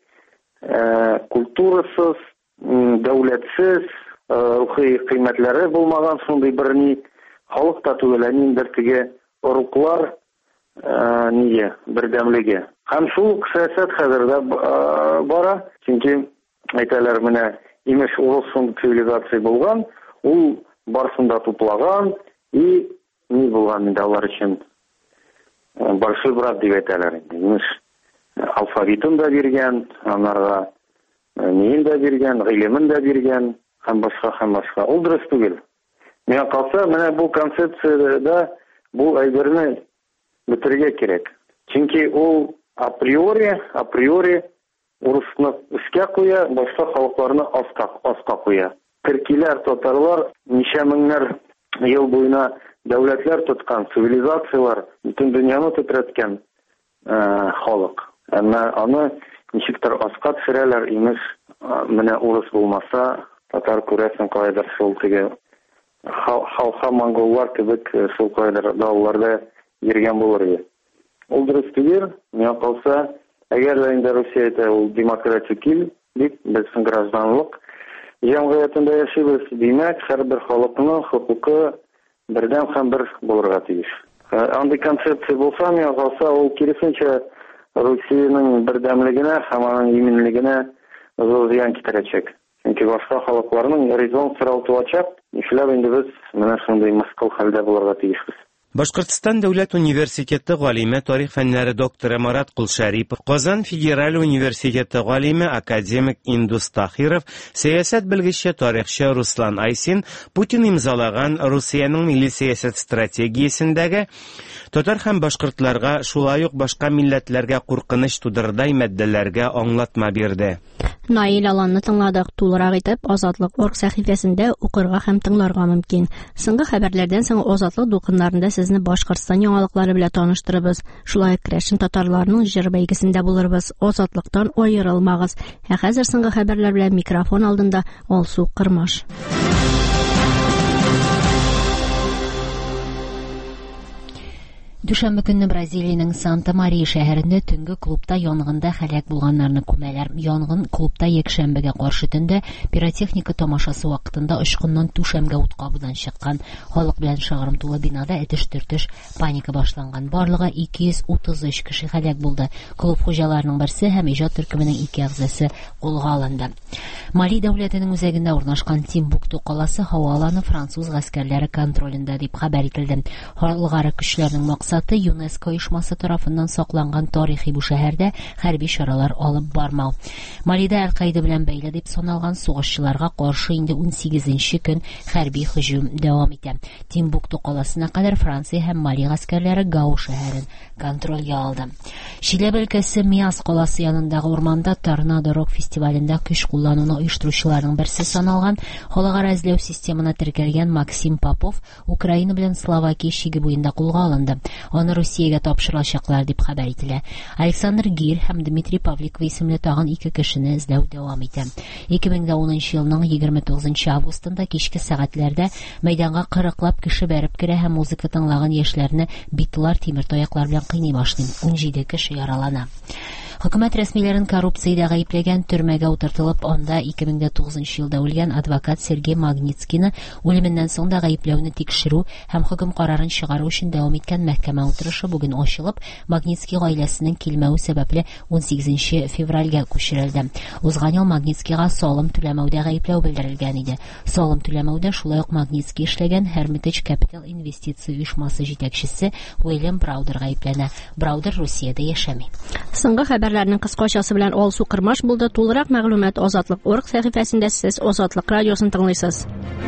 культурасыз, дәүләтсез, рухи кыйммәтләре булмаган шундый бер ни халык та түгел, ниндер теге оруклар нигә бердәмлеге. Һәм шул сәясәт хәзердә бара, чөнки әйтәләр менә имеш урыс цивилизация булган, ул барсында туплаган и ни булган инде алар өчен большой брат дип әйтәләр инде. Имеш алфавитын да биргән, анарга нин дә биргән, гыйлемен дә биргән, һәм башка һәм башка. Ул дөрес түгел. Миңа калса, менә бу концепциядә бу әйберне бетерергә кирәк. Чөнки ул априори, априори урысны үскә куя, башка халыкларны аска, аска куя. Төркиләр, татарлар ничә меңнәр ел буена дәүләтләр тоткан, цивилизациялар, бөтен дөньяны тетрәткән халык. Әмма аны ничектер аска төшерәләр, имеш, менә урыс булмаса, татар күрәсен кайдыр шул теге халка монголлар кебек шул кайдыр дауларда йөргән булыр иде. Ул дөрес түгел, миңа калса, әгәр дә инде Русиядә ул демократик ил, дип, безнең гражданлык җәмгыятендә яшибез, димәк, һәрбер халыкның хокукы бердәм һәм бер булырга тиеш. Андый концепция булса, миңа калса, ул киресенчә Русиянең бердәмлегенә һәм аның иминлегенә зур зыян китерәчәк. Чөнки башка халыкларның резон сораулачак, нишләп инде без менә шундый мыскыл хәлдә булырга тиешбез. Башкортстан дәүләт университеты галиме, тарих фәннәре докторы Марат Кулшарипов, Казан федераль университеты галиме, академик Индус Тахиров, сәясәт белгече, тарихчы Руслан Айсин Путин имзалаган Русиянең милли сәясәт стратегиясендәге татар һәм башкортларга, шулай ук башка милләтләргә куркыныч тудырдай матдәләргә аңлатма бирде. Наил Аланны тыңладык. Тулырак итеп Азатлык орг сәхифәсендә укырга һәм тыңларга мөмкин. Соңгы хәбәрләрдән соң Азатлык дулкыннарында сезне Башкортстан яңалыклары белән таныштырабыз. Шулай ук Крәшен татарларының җыр бәйгесендә булырбыз. Азатлыктан аерылмагыз. Ә хәзер соңгы хәбәрләр белән микрофон алдында Алсу Кырмаш. Дүшәмбе көнне Бразилиянең Санта-Мария шәһәрендә төнге клубта янгында һәлак булганнарны күмәләр. Янгын клубта якшәмбегә каршы төндә пиротехника тамашасы вакытында очкыннан түшәмгә ут кабудан чыккан. Халык белән шыгрым тулы бинада әтеш-төртеш, паника башланган. Барлыгы ике йөз утыз өч кеше һәлак булды. Клуб хуҗаларының берсе һәм иҗат төркеменең ике әгъзасы кулга алынды. Мали дәүләтенең үзәгендә урнашкан Тимбукту каласы һаваланы француз гаскәрләре контролендә дип хәбәр ителде. Халыкара көчләрнең максаты ЮНЕСКО оешмасы тарафыннан сакланган тарихи бу шәһәрдә хәрби чаралар алып бармау. Малида Әл-Каида белән бәйле дип саналган сугышчыларга каршы инде ун сигезенче көн хәрби һөҗүм дәвам итә. Тимбукту каласына кадәр Франция һәм Мали гаскәрләре Гау шәһәрен контрольгә алды. Чиләбе өлкәсе Миас каласы янындагы урманда Торнадо рок фестивалендә көч куллануны оештыручыларның берсе саналган халыкара эзләү системына теркәлгән Максим Попов Украина белән Словакия чиге буенда кулга алынды. Аны Россиягә тапшырылачаклар дип хәбәр ителә. Александр Гир һәм Дмитрий Павликов исемле тагын ике кешене эзләү дәвам итә. ике мең унынчы елның егерме тугызынчы августында кичке сәгатьләрдә мәйданга кырыклап кеше бәреп керә һәм музыка тыңлаган яшьләрне битлар, тимер таяклар белән кыйный башлый. ун җиде кеше яралана. Хөкүмәт рәсмиләрен коррупциядә гаепләгән төрмәгә утыртылып, анда ике мең тугызынчы елда үлгән адвокат Сергей Магнитскийны үлеменнән соң да гаепләүне тикшерү һәм хөкем карарын чыгару өчен дәвам иткән мәхкәмә утырышы бүген ачылып, Магнитский гаиләсенең килмәү сәбәпле ун сигезенче февральгә күчерелде. Узган ел Магнитскийга салым түләмәүдә гаепләү белдерелгән иде. Салым түләмәүдә шулай ук Магнитский эшләгән Hermitage Capital инвестиция оешмасы җитәкчесе Уильям Браудер гаепләнә. Браудер Русиядә яшәми. Соңгы хәбәрләрнең кыскачасы белән алсу кырмаш булды. Тулырак мәгълүмат Азатлык орг сәхифәсендә сез Азатлык радиосын тыңлыйсыз.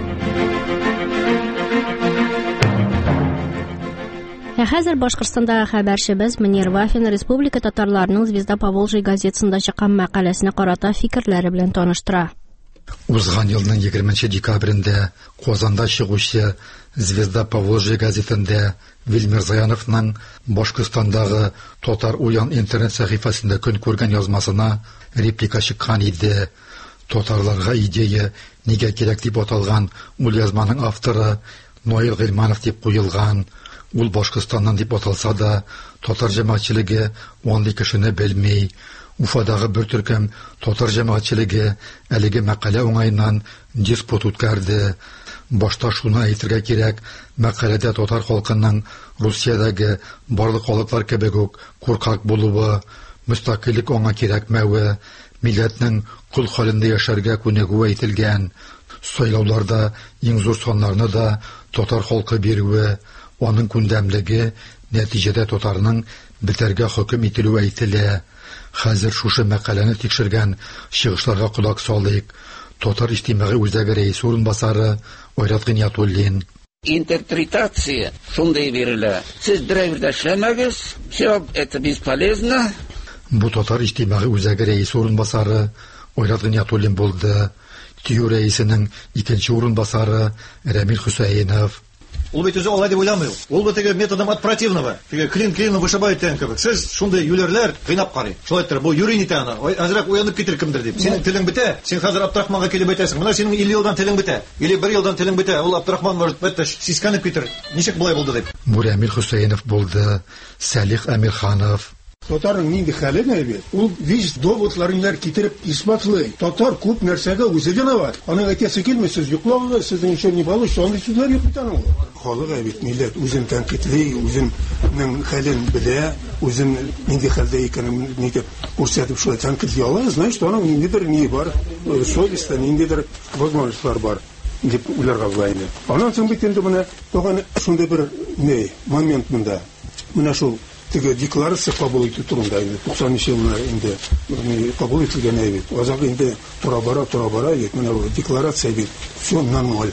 Ә хәзер Башкортстандагы хәбәрчебез Мөнир Вафин республика татарларының Звезда Поволжья газетасында чыккан мәкаләсенә карата фикерләре белән таныштыра. Узган елның егерменче декабрендә Казанда чыгучы Звезда Поволжья газетында Вильмир Заяновның Башкортстандагы Татар Уян интернет сәхифәсендә көн күргән язмасына реплика чыккан иде. Татарларга идея нигә кирәк дип аталган ул язманың авторы Ноил Гыйльманов дип куелган. Ул Башкортстаннан дип аталса да, татар җәмәгатьчелеге андый кешене белми. Уфадагы бер төркем татар җәмәгатьчелеге әлеге мәкалә уңайыннан диспут үткәрде. Башта шуны әйтергә кирәк, мәкаләдә татар халкының Русиядәге барлык халыклар кебек үк куркак булуы, мөстәкыйльлек аңа кирәкмәве, милләтнең кул хәлендә яшәргә күнегүе әйтелгән. Сайлауларда иң зур саннарны да татар халкы бирүе, аның күндәмлеге нәтиҗәдә татарның бетәргә хөкем ителүе әйтелә. Хәзер шушы мәкаләне тикшергән чыгышларга кулак салыйк. Татар иҗтимагый үзәге рәисе урынбасары Айрат Гыйниятуллин. Интерпретация шундай бирелә. Сез берәр дә эшләмәгез, все это бесполезно. Бу татар иҗтимагый үзәге рәисе урынбасары Айрат Гыйниятуллин булды. ТИЮ рәисенең икенче урынбасары Рамил Хусаинов. Ул бит үзе алай дип уйламый. Ул бит теге методом от противного. Теге клин клинны вышибает тән кебек. Сез шундай юлерләр кыйнап карый. Шулай итеп, бу юри итә аны. Азрак уянып китер кемдер дип. Синең телең бетә. Син хәзер Абдрахманга килеп әйтәсең. Менә синең илле елдан телең бетә. Или бер елдан телең бетә. Ул Абдрахман может бетә сискәнеп китер. Ничек булай булды дип. Бу Рамил Хусаинов булды. Салих Амирханов. Татарның нинди хәле нәбе? Ул виз доводларын китереп исбатлый. Татар күп нәрсәгә үзе виноват. Аның әйтәсе килми, сез йоклагыз, сезнең ничә не балыш, аны сүзләр юк бит аның. Халык бит милләт үзен тәнкыйтли, үзенең хәлен белә, үзен нинди хәлдә икәнен нитеп күрсәтеп шулай тәнкыйтли ала, значит, аның ниндидер ни бар, совестьтә ниндидер возможностьлар бар дип уйларга була инде. Аннан соң бит инде менә тагын шундый бер не момент монда. Менә шул теге декларация кабул итү турында инде туксанынчы елда инде кабул ителгән бит. Азагы инде тора бара, тора бара бит. Менә бу декларация бит. Все нормаль.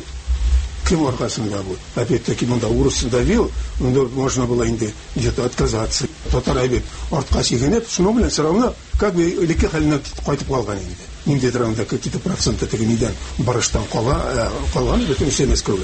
Кем аркасында бу? Опять-таки монда урыс давил, монда можно было инде где-то отказаться. Татар бит артка сигенеп, шуның белән все равно как бы элекке хәленә кайтып калган инде. Инде драмда какие-то проценты теге нидән барыштан кала, калган бит үсе Мәскәүгә.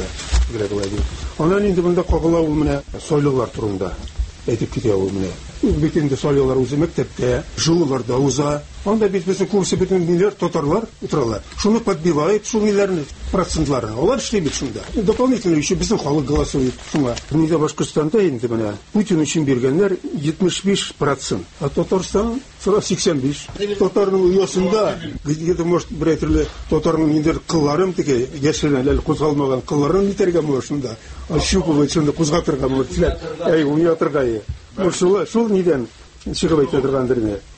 Аннан инде монда кагыла ул менә сайлаулар турында. Әйтеп китә ул менә. Бит инде сайлаулар үзе мәктәптә, җылыларда уза. Анда бит безнең курсы бөтен милләр татарлар утыралар. Шуны подбивает, шул милләрне процентларын. Алар эшли бит шунда. Дополнительно еще безнең халык голосует. Шуңа. Нидә Башкортстанда инде менә Путин өчен биргәннәр җитмеш биш процент, а Татарстан сиксән биш. Татарның уясында, где-то может бер төрле татарның ниндер кылларын теге яшерәләр кузгалмаган кылларын нитәргә мошында. Ащупывать шунда кузгатырга мөртләр. Әй, уятырга. Шул шул нидән чыгып әйтә торгандыр менә.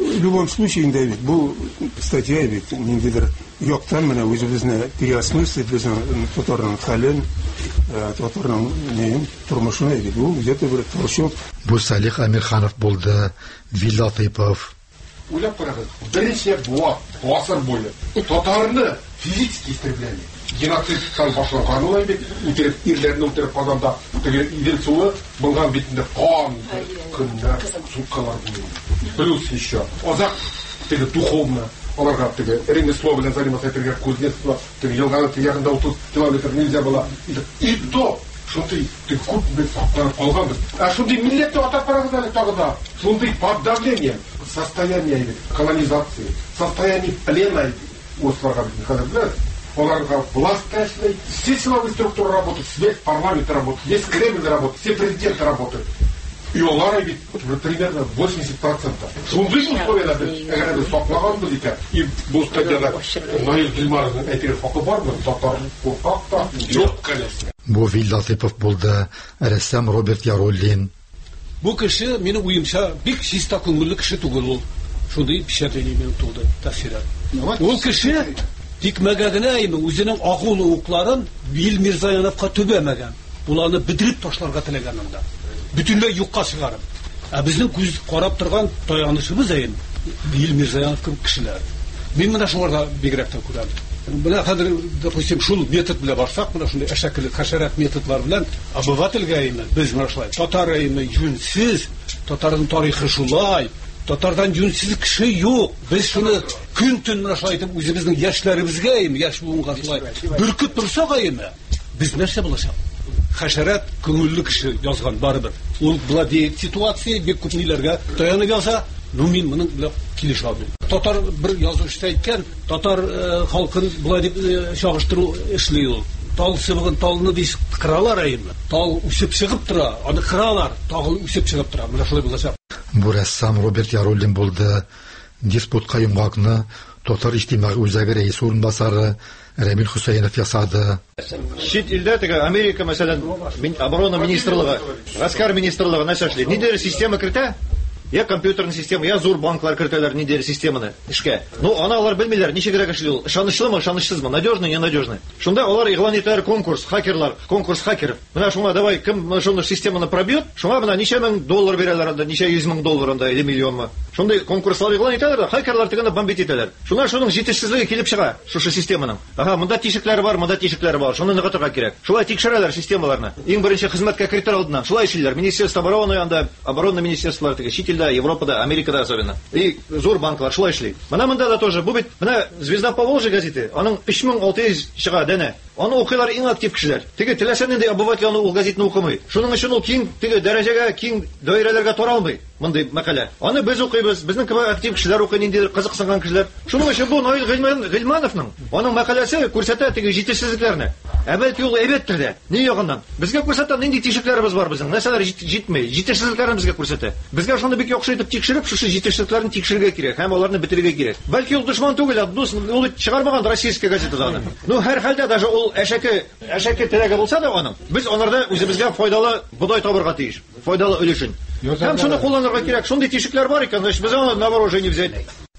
в любом случае, Давид, бұл статья, бит, ниндидер yoqdan mana o'zimizni degasmizlik bizni to'torning qalin to'torning neyim turmushini edi bu где-то bir turishib bu Salih Amirxanov bo'ldi Villa Tipov o'ylab qarag'iz birinchi bosir bo'yi to'torni fizически истребление genotsiddan boshlangan o'ylaydi o'tirib erlarni o'tirib qozonda idil suvi bo'lgan bitinde qon kunlar sutkalar плюс еще ozaq духовно оларға ремесло bilan заниматься ettirgan кузнецство yilg'ani yaqinda o'ttiz kilometr nельзя было и то shunday ko'p saqlanib qolganmiz shunday millatni otib boramiz tog'da shunday под давлением состояние колонизации состояние плена осыларға hozir bilasiz оларға власть тәшілей все силовые структуры работают весь парламент работает весь Кремль работает все президенты работают и олар ведь примерно восемьдесят процентов. Шундай условия әгәр без саклаған булык и бу стадионда Наил Гилмарның әйтер хакы бармы? Татар куркак та юк, конечно. Бу Вилла Типов булды, рәссам Роберт Яруллин. Бу кеше минем уемча бик чиста күңелле кеше түгел ул. Шундай впечатление мен туды, тәэсират. Ул кеше тикмәгә генә име үзенең агулы укларын Вил Мирзаяновка төбәмәгән. Буларны бидреп ташларга теләгән анда. Bütünlüğü yukka çıkarım. E bizim күз карап торган таянышыбыз әйин Вил Мирзаянов кебек кешеләр. Мин менә шуларда бигрәктән күрәм. Менә хәзер, допустим, шул метод белән барсак, менә шундый әшәкеле хәшәрат методлар белән обывательгә әйме, без менә шулай татар әйме юнсез, татарның тарихы шулай, татардан юнсез кеше юк. Без шуны көн-төн менә шулай итеп үзебезнең яшьләребезгә әйме, яшь буынга шулай бүркеп турсак әйме. Без нәрсә булачак? Хәшәрат күңелле кеше язган барыбер. Ул блади ситуация бик күп ниләргә таянып яза. Ну мин моның белән килеш алдым. Татар бер язучы әйткән, татар халкын булай дип чагыштыру эшли ул. Тал сыбыгын талны дис кыралар әйме. Тал үсеп чыгып тора, аны кыралар, тагы үсеп чыгып тора. Менә шулай булачак. Бу рәссам Роберт Яруллин булды. Диспутка йомгакны татар иҗтимагый үзәге рәис урынбасары Рамил Хусаинов ясады. Чит илдә теге Америка, мәсәлән, оборона министрлыгы, гаскәр министрлыгы нәрсә эшли? Нидер система кертә? Я компьютерный система, я зур банклар кертәләр нидер системаны эшкә. Ну, аны алар белмиләр, ничегрәк эшли ул. Ышанычлымы, ышанычсызмы, надежный, ненадежный. Шунда алар игълан итәләр конкурс, хакерлар, конкурс хакеров. Менә шуңа давай кем шуны системаны пробьет, шуңа менә ничә мең доллар бирәләр анда, ничә йөз мең доллар анда, или миллионмы. Шундай конкурслар игълан итәләр, хакерлар тегенә бомбит итәләр. Шуңа шуның җитешсезлеге килеп чыга, шушы системаның. Ага, монда тишекләр бар, монда тишекләр бар. Шуны ныгытырга кирәк. Шулай тикшерәләр системаларны. Иң беренче хезмәткә кертер алдыннан. Шулай эшлиләр. Министерство обороны янда, оборонный министерстволар теге чит илдә, Европада, Америкада особенно. И зур банклар шулай эшли. Менә монда да тоже. Бу бит менә Звезда Поволжья газеты, аның өч мең алты йөз чыга дәнә. Аны укыйлар иң актив кешеләр. Теге теләсә нинди обыватель аны ул газетаны укымый. Шуның өчен ул киң теге дәрәҗәгә, киң даирәләргә таралмый. Мондый мәкалә. Аны без укыйбыз. Безнең кебек актив кешеләр укый, нинди кызыксынган кешеләр. Шуның өчен бу Наил Гыйльмановның аның мәкаләсе күрсәтә теге җитешсезлекләрне. Ә бәлки ул әйбәттер дә. Ни ягыннан? Безгә күрсәтә нинди тишекләребез бар безнең. Нәрсәләр җитмәй, җитешсезлекләрне безгә күрсәтә. Безгә шуны бик яхшы итеп тикшереп, шушы җитешсезлекләрне тикшерергә кирәк һәм аларны бетерергә кирәк. Бәлки ул дошман түгел, дус, ул чыгармаган российская газетада аны. Ну, һәр хәлдә даже ул әшәке, әшәке теләге булса да аның, без анарда үзебезгә файдалы бодай табырга тиеш. Файдалы өлешен. Һәм шуны кулланырга кирәк. Шундый тишекләр бар икән, без аны на вооружение взять.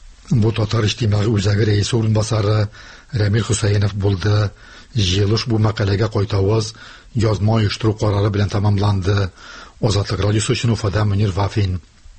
Бу татар иҗтимагый үзәге рәис урынбасары Рамил Хусаинов булды. Җыелыш бу мәкаләгә кайтавыз язма оештыру карары белән тәмамланды. Азатлык радиосы өчен Уфада Мөнир Вафин.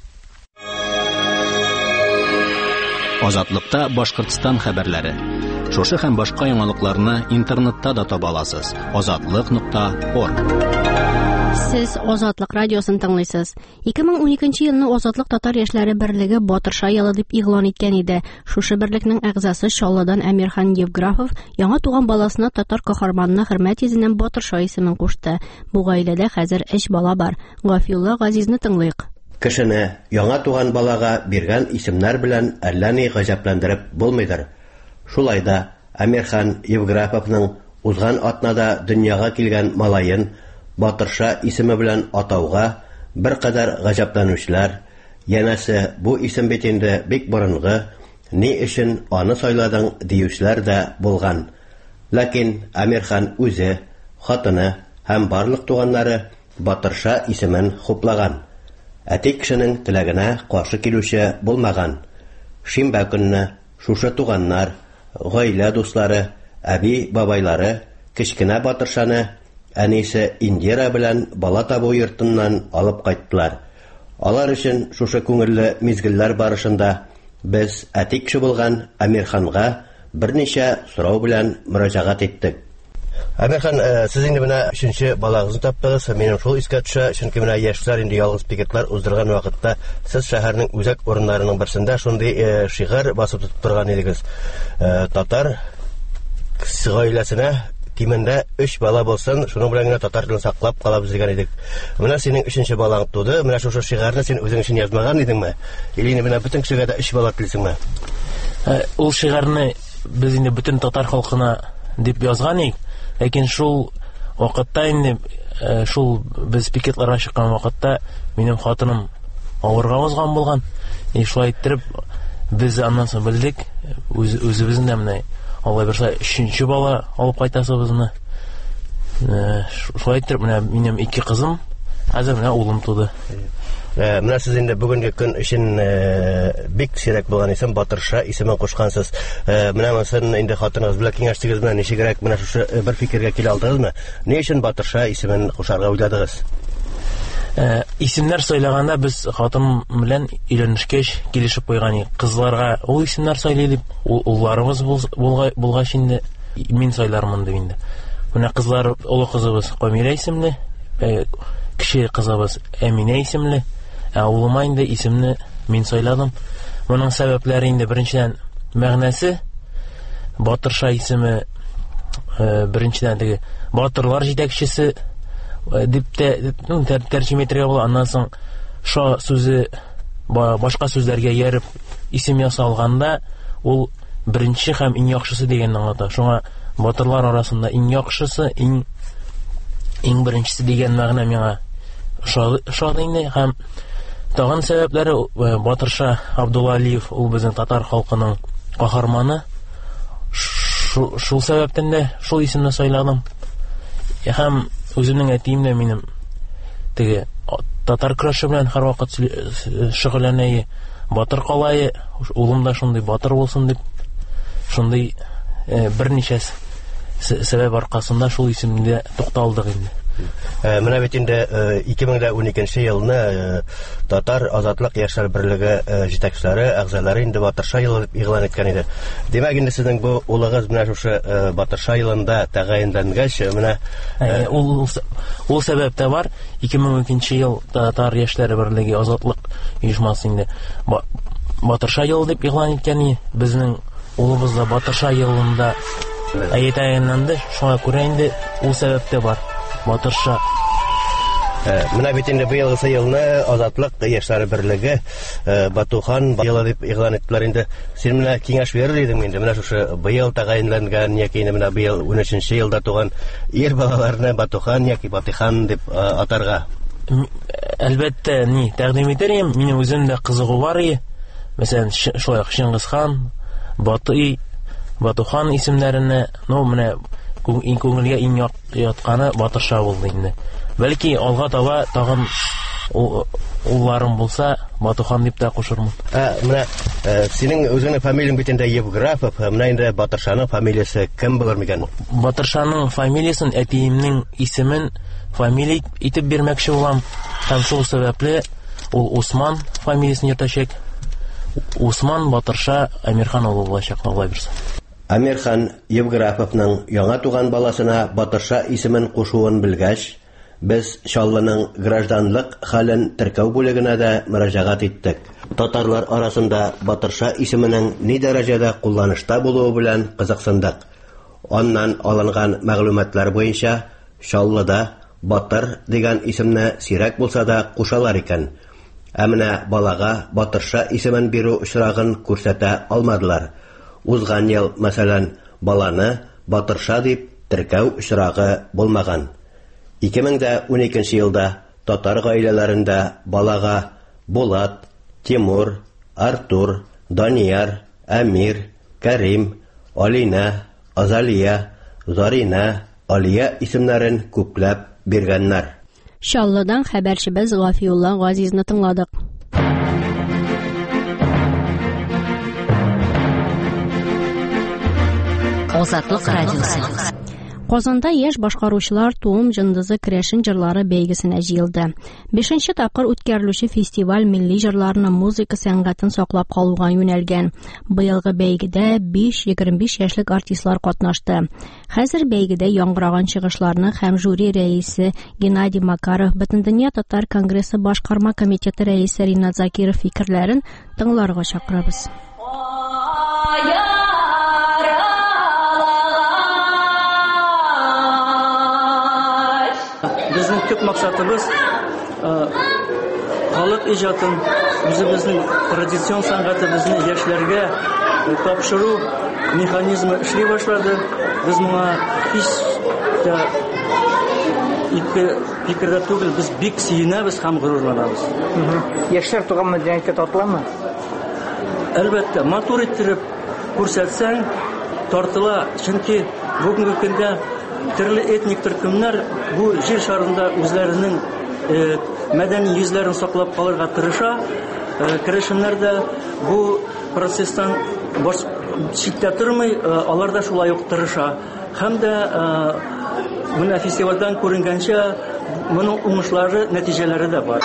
Азатлыкта Башкортстан хәбәрләре. Шушы һәм башка яңалыкларны интернетта да таба аласыз. азатлык нокта орг. Сез Азатлык радиосын тыңлыйсыз. ике мең уникенче елны Азатлык татар яшьләре берлеге Батырша елы дип игълан иткән иде. Шушы берлекнең әгъзасы Чаллыдан Әмирхан Евграфов яңа туган баласына татар каһарманына хөрмәт йөзеннән Батырша исемен кушты. Бу гаиләдә хәзер өч бала бар. Гафиулла Газизны тыңлыйк. Кешене яңа туган балага биргән исемнәр белән әллә ни гаҗәпләндереп булмыйдыр. Шулай да Әмирхан Евграфовның узган атнада дөньяга килгән малайын Батырша исеме белән атауга бер кадәр гаҗәпләнүчләр, янәсе бу исем бит инде бик борынгы, ни өчен аны сайладың диючеләр дә булган. Ләкин Әмирхан үзе, хатыны һәм барлык туганнары Батырша исемен хуплаган. Әти кешенең теләгенә каршы килүче булмаган. шимбә көнне шушы туганнар, гаилә дуслары, әби бабайлары кечкенә Батыршаны әнисе Индира белән бала табу йортыннан алып кайттылар. Алар өчен шушы күңелле мизгелләр барышында без әти кеше булган Әмирханга берничә сорау белән мөрәҗәгать иттек. Әмирхан, сез инде менә өченче балагызны таптыгыз. Минем шул искә төшә, чөнки менә яшьләр инде ялгыз пикетлар уздырган вакытта сез шәһәрнең үзәк урыннарының берсендә шундый шигырь басып тотып торган идегез. Татар гаиләсенә кимендә өч бала булсын, шуның белән генә татар телен саклап калабыз дигән идек. Менә синең өченче балаң туды. Менә шушы шигырьне син үзең өчен язмаган идеңме? Или менә бөтен кешегә дә өч бала телисеңме? Ул шигырьне без инде бөтен татар халкына дип язган идек. Ләкин шул вакытта инде шул без пикетларга чыккан вакытта минем хатыным авырга узган булган. И шулай итеп без аннан соң белдек, үзебезнең дә менә Алла берсә өченче бала алып кайтасыбызны. Шулай итеп менә минем ике кызым, хәзер менә улым туды. Менә сез инде бүгенге көн өчен бик сирәк булган исем Батырша исемен кушкансыз. Менә мосын инде хатыныгыз белән киңәштегез менә ничегрәк менә шушы бер фикергә килә алдыгызмы? Ни өчен Батырша исемен кушарга уйладыгыз? Исемнәр сайлаганда без хатым белән өйләнешкәч килешеп куйган идек. Кызларга ул исемнәр сайлый дип, улларыбыз булгач инде мин сайлармын дип инде. Менә кызлар, олы кызыбыз Камилә исемле, кече кызыбыз Әминә исемле, ә улыма инде исемне мин сайладым. Моның сәбәпләре инде беренчедән мәгънәсе, Батырша исеме беренчедән теге батырлар җитәкчесе дип тә тәрҗемә итәргә була. Аннан соң ша сүзе башка сүзләргә ярып исем ясалганда ул беренче һәм иң яхшысы дигәнне аңлата. Шуңа батырлар арасында иң яхшысы, иң иң беренчесе дигән мәгънә миңа ошады инде. Һәм тагын сәбәпләре, Батырша Абдулла Алиев ул безнең татар халкының каһарманы. Шул сәбәптән дә шул исемне сайладым. Һәм үземнең әтием дә минем теге татар көрәше белән һәрвакыт шөгыльләнә. Батыр калае, улым да шундый батыр булсын дип, шундый берничә сәбәп аркасында шул исемдә тукталдык инде. Менә бит инде ике мең уникенче елны Татар Азатлык яшьләр берлеге җитәкчеләре, әгъзалары инде Батырша елы дип игълан иткән иде. Димәк, инде сезнең бу улыгыз менә шушы Батырша елында тәгаенләнгәч, менә ул ул сәбәп тә бар. ике мең уникенче ел Татар яшьләре берлеге Азатлык оешмасы инде Батырша елы дип игълан иткән. Безнең улыбыз да Батырша елында тәгаенләнде. Шуңа күрә инде ул сәбәп тә бар. Батырша. Менә бит инде быел елны Азатлык яшьләре берлеге Батухан елы дип игълан иттеләр инде. Син менә киңәш бирер идең инде менә шушы быел тәгаенләнгән яки инде менә быел унөченче елда туган ир балаларны Батухан яки Батихан дип атарга. Әлбәттә, ни тәкъдим итәрем. Минем үзем дә кызыгу бар иде. Мәсәлән, шулай Чингисхан, Батый, Батухан исемнәренә, ну менә иң күңелгә иң ятканы Батырша булды инде. Бәлки алга таба тагын улларым булса, Батухан дип тә кушырмын. Менә синең үзеңнең фамилияң бит инде Евграфов, менә инде Батыршаның фамилиясе кем булыр микән? Батыршаның фамилиясын әтиемнең исемен фамилия итеп бирмәкче булам. Һәм шул сәбәпле ул Усман фамилиясын йөртәчәк. Усман Батырша Әмирхан улы булачак, Алла бирсә. Әмирхан Евграфовның яңа туган баласына Батырша исемен кушуын белгәч, без Чаллының гражданлык хәлен теркәү бүлегенә дә мөрәҗәгать иттек. Татарлар арасында Батырша исеменең ни дәрәҗәдә кулланышта булуы белән кызыксындык. Аннан алынган мәгълүматлар буенча, Чаллыда Батыр дигән исемне сирәк булса да кушалар икән. Ә менә балага Батырша исемен бирү очрагын күрсәтә алмадылар. Узган ел, мәсәлән, баланы Батырша дип теркәү очрагы булмаган. ике мең уникенче елда татар гаиләләрендә балага Булат, Тимур, Артур, Данияр, Әмир, Кәрим, Алина, Азалия, Зарина, Алия исемнәрен күпләп биргәннәр. Чаллыдан хәбәрчебез Гафиулла Газизны тыңладык. Азатлык радиосы. Казанда яшь башкаручылар туым җындызы Крешин җырлары бәйгесенә җыелды. Бишенче тапкыр үткәрелүче фестиваль милли җырларның музыка сәнгатен саклап калуга юнәлгән. Быелгы бәйгедә биш-егерме биш яшьлек артистлар катнашты. Хәзер бәйгедә яңгыраган чыгышларны һәм жюри рәисе Геннадий Макаров, Бөтендөнья татар конгрессы башкарма комитеты рәисе Ринат Закиров фикерләрен тыңларга чакырабыз. Безнең төп максатыбыз халык иҗатын, үзебезнең традицион сәнгатебезне яшьләргә тапшыру механизмы эшли башлады. Без моңа һич тә итке фикердә түгел, без бик сөенәбез һәм горурланабыз. Яшьләр туган мәдәниятка тартыламы? Әлбәттә, матур иттереп күрсәтсәң тартыла, чөнки бүгенге көндә төрле этник төркемнәр бу җир шарында үзләренең э, мәдәни йөзләрен саклап калырга тырыша. Э, Керәшеннәр дә бу процесстан баш читтә тормый, э, алар да шулай ук тырыша. Һәм дә э, менә фестивальдән күренгәнчә моның уңышлары, нәтиҗәләре дә бар.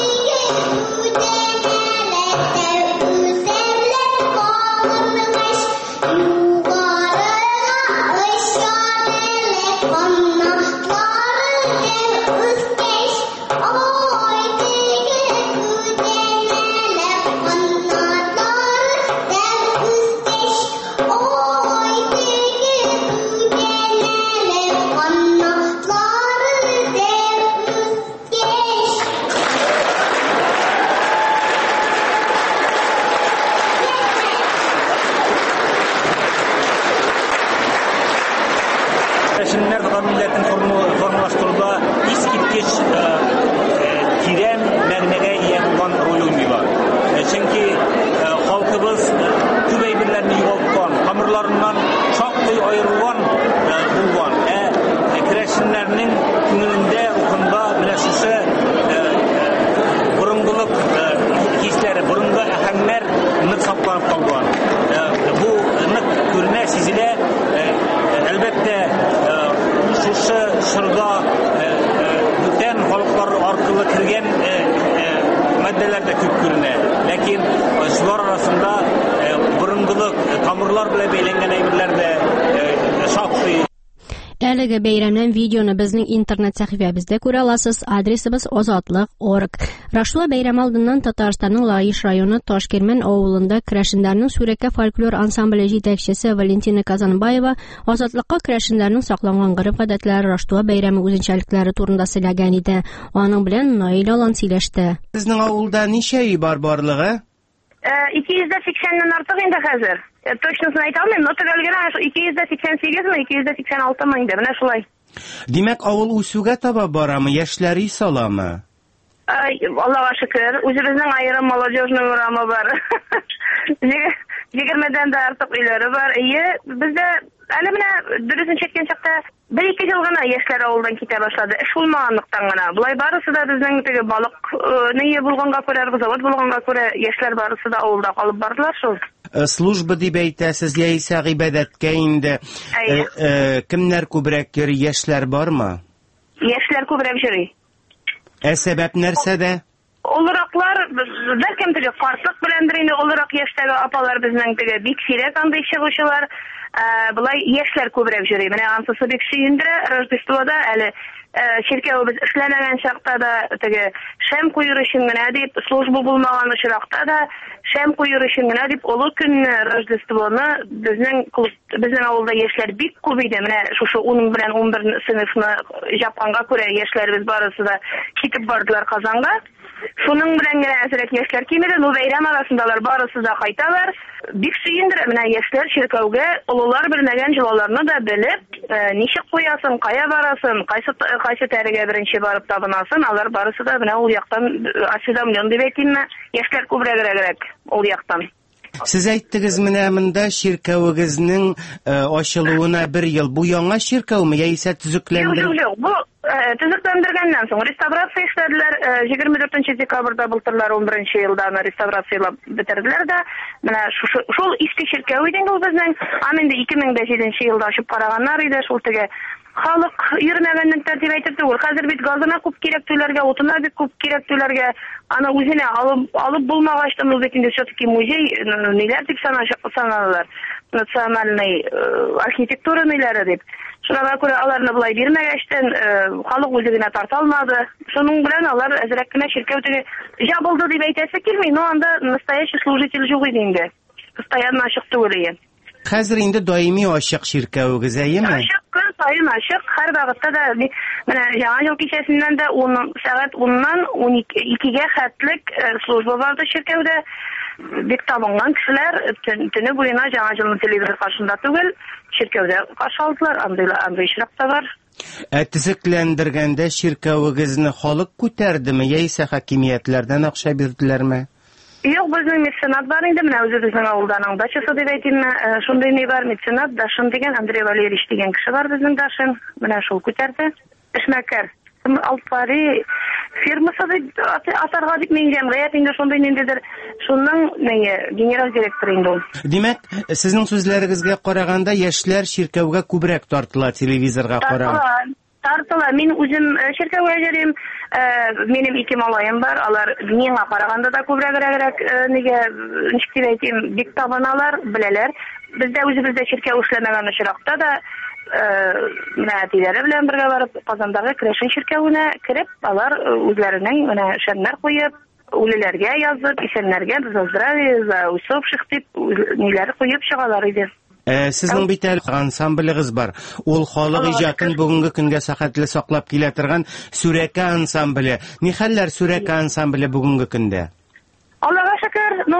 Әлеге бәйрәмнән видеоны безнең интернет сәхифәбездә күрә аласыз. Адресыбыз озатлык точка орг. Рашлы бәйрәм алдыннан Татарстанның Лаиш районы Ташкирмән авылында Керәшеннәрнең Сүрәкә фольклор ансамбле җитәкчесе Валентина Казанбаева азатлыкка керәшеннәрнең сакланган гореф-гадәтләре, Раштуа бәйрәме үзенчәлекләре турында сөйләгән иде. Аның белән Наил Алан сөйләште. Сезнең авылда ничә үй бар барлыгы? ике йөз сиксәннән артык инде хәзер. Точносын әйтә алмыйм, но төгәлгенә ике йөз сиксән сигез мең, ике йөз сиксән алты мең инде, менә шулай. Димәк, авыл үсүгә таба барамы, яшьләр үй саламы? Аллага шөкер, үзебезнең аерым молодежный урамы бар. егермедән дә артык өйләре бар. Ие, бездә әле менә дөресен чәккән чакта бер-ике ел гына яшьләр авылдан китә башлады. Эш булмаганлыктан гына. Булай барысы да безнең теге балыкны булганга күрә, завод булганга күрә яшьләр барысы да авылда калып бардылар шул. Служба дип әйтәсез, яисә гыйбадәткә инде. Кемнәр күбрәк йөри, яшьләр бармы? Яшьләр күбрәк йөри. Ә сәбәп нәрсәдә? Олыраклар, бәлкем теге картлык беләндер инде, олырак яшьтәге апалар безнең теге бик сирәк андый чыгучылар. Булай яшьләр күбрәк йөри. Менә ансысы бик сөендерә, Рождествода әле ширкәүбез эшләмәгән чакта да теге шәм куйыр өчен генә дип, служба булмаган очракта да шәм куйыр өчен генә дип, олы көнне Рождествоны безнең безнең авылда яшьләр бик күп иде. Менә шушы ун белән ун бер сыйныфны җапканга күрә яшьләребез барысы да китеп бардылар Казанга. Шуның белән генә әзрәк яшьләр кимеде, ну бәйрәм арасындалар барысы да кайталар. Бик сөендерә, менә яшьләр ширкәүгә олылар белмәгән җылаларны да белеп, ничек куясын, кая барасын, кайсы кайсы тәрегә беренче барып табынасын, алар барысы да менә ул яктан осведомлен дип әйтимме, яшьләр күбрәгрәк ул яктан. Сез әйттегез, менә монда ширкәүегезнең ачылуына бер ел. Бу яңа ширкәүме, яисә төзекләндерү? Юк, юк, бу Төзекләндергәннән соң реставрация эшләделәр. егерме дүртенче декабрьдә былтырлар он беренче елда аны реставрациялап бетерделәр дә. Менә шул иске чиркәү иде инде ул безнең. Аны инде ике мең җиденче елда ачып караганнар иде. Шул теге халык йөрмәгәннән тәртип әйтеп түгел. Хәзер бит газына күп кирәк түләргә, утына бит күп кирәк түләргә. Аны үзенә алып алып булмагач та ул бит инде все-таки музей, ниләр дип саналалар. Национальный архитектура ниләре дип. Шуңа күрә аларны булай бирмәгәчтән халык үзе генә тарта алмады. Шуның белән алар әзрәк кенә чиркәү теге җабылды дип әйтәсе килми, но анда настоящий служитель юк иде инде. Постоянно ачык түгел иде. Хәзер инде даими ачык чиркәүгез, әйеме? Ачык, көн саен ачык. Һәр вакытта да менә яңа ел кичәсеннән дә он сәгать уннан он икегә хәтлек служба барды чиркәүдә. Бик табынган кешеләр төне буена яңа елны телевизор каршында түгел, чиркәүдә каршы алдылар, андый очракта бар. Ә төзекләндергәндә чиркәүгезне халык күтәрдеме, яисә хакимиятләрдән акча бирделәрме? Юк, безнең меценат бар инде, менә үзебезнең авылдан аңдачысы дип әйтимме, шундый ни бар, меценат Дашин дигән, Андрей Валерьевич дигән кеше бар безнең Дашин, менә шул күтәрде. Эшмәкәр Алтпари фирмасы дип атарга дип мин җәмгыять инде шундый ниндидер, шуның генераль директоры инде ул. Димәк, сезнең сүзләрегезгә караганда яшьләр чиркәүгә күбрәк тартыла телевизорга карап. Тартыла. Мин үзем чиркәүгә йөрим. Минем ике малаем бар. Алар миңа караганда да күбрәгрәк нигә ничек дип әйтим, бик табыналар, беләләр. Бездә үзебездә чиркәү эшләмәгән очракта да менә әтиләре белән бергә барып Казандагы Крешин чиркәүенә кереп, алар үзләренең менә шәмнәр куеп, үлеләргә язып, исәннәргә за здравие, за усопших дип ниләр куеп чыгалар иде. Сезнең бит әле ансамблегыз бар. Ул халык иҗатын бүгенге көнгә сәхәтле саклап килә торган Сүрәкә ансамбле. Ни хәлләр Сүрәкә ансамбле бүгенге көндә? Аллага шөкер, ну,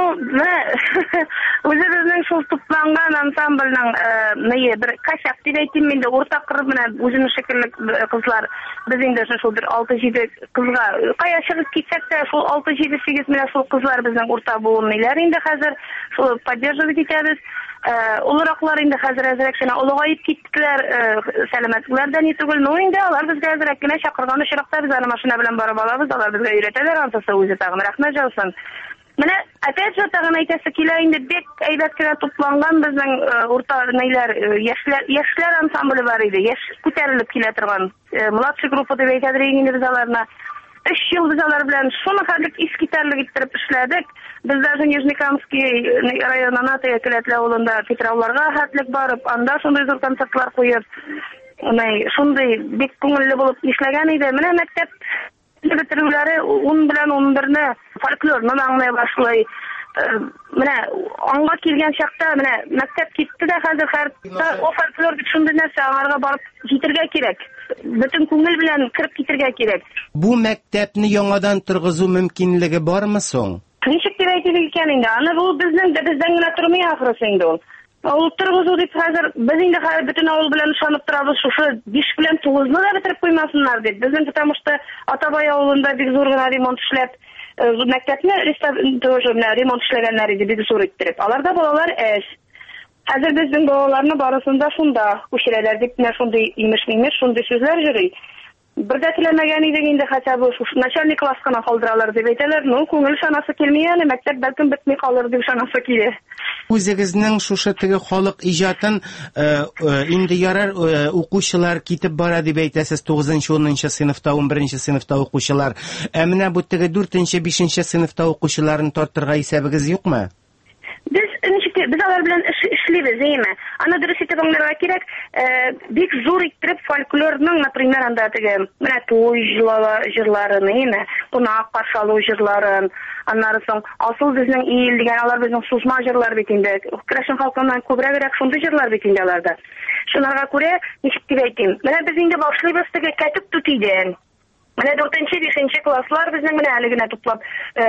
үзебезнең шул тупланган ансамбльнең нәйе бер качак дип әйтим инде, уртак кырып менә үзенең шикелле кызлар, без инде шул бер алты җиде кызга кая чыгып китсәк тә, шул алты җиде сигез менә шул кызлар безнең урта буын ниләр инде хәзер, шул поддерживать итәбез. Улыраклар инде хәзер әзрәк кенә олыгаеп киттеләр, сәламәтләрдән ни түгел, ну инде алар безгә әзрәк кенә чакырган очракта без аны машина белән барып алабыз, алар безгә өйрәтәләр, антысы үзе тагын рәхмәт җалсын. Менә опять же тагын әйтәсе килә инде, бик әйбәт кенә тупланган безнең урта нәйләр, яшьләр яшьләр ансамбле бар иде, яшь күтәрелеп килә торган, младший группа дип әйтәдер инде без аларны. Өч ел без алар белән шуны хәтлек искитәрлек иттереп эшләдек. Без даже Нижнекамский районына тәкеләтле авылында Петровларга хәтлек барып, анда шундый зур концертлар куеп, шундый бик күңелле булып эшләгән иде. Менә мәктәп бетерүләре он белән он берне фольклорны аңлый башлый. Менә аңга килгән чакта менә мәктәп китте дә хәзер һәр о фольклор дип шундый нәрсә аңарга барып җитәргә кирәк. Бөтен күңел белән кирип китәргә кирәк. Бу мәктәпне яңадан торгызу мөмкинлеге бармы соң? Ничек дип әйтик икән инде? Аны бу безнең дә бездән генә тормый ахрысы инде ул. Ул торгызу дип хәзер без инде хәзер бөтен авыл белән ышанып торабыз, шушы биш белән тугызны да бетереп куймасыннар дип. Безнең потому что Атабай авылында бик зур гына ремонт эшләп, мәктәпне ремонт эшләгәннәр иде, бик зур иттереп. Аларда балалар әз. Хәзер безнең балаларны барысында шунда күчерәләр дип, менә шундый имеш-мимеш, шундый сүзләр йөри. Бердә теләмәгән идек инде хәтта бу начальник класскана калдыралар дип әйтәләр. Ну, күңел шанасы килми әле, мәктәп бәлкем бетми калыр дип шанасы килә. Үзегезнең шушы теге халык иҗатын инде ярар укучылар китеп бара дип әйтәсез, тугызынчы унынчы сыйныфта, он беренче сыйныфта укучылар. Ә менә бу теге дүртенче бишенче сыйныфта укучыларын тартырга исәбегез юкмы? Без без алар белән эшлибез, әйме. Аны дөрес итеп аңларга кирәк. Бик зур иттереп фольклорның, например, анда теге менә туй җырларын, әйме, кунак каршы алу җырларын, аннары соң асыл безнең ил дигән, алар безнең сузма җырлар бит инде. Керәшен халкыннан күбрәгрәк шундый җырлар бит инде аларда. Шунларга күрә ничек дип әйтим. Менә без инде башлыйбыз теге кәтүк түтидән. Менә дүртенче бишенче класслар безнең менә әле генә туплап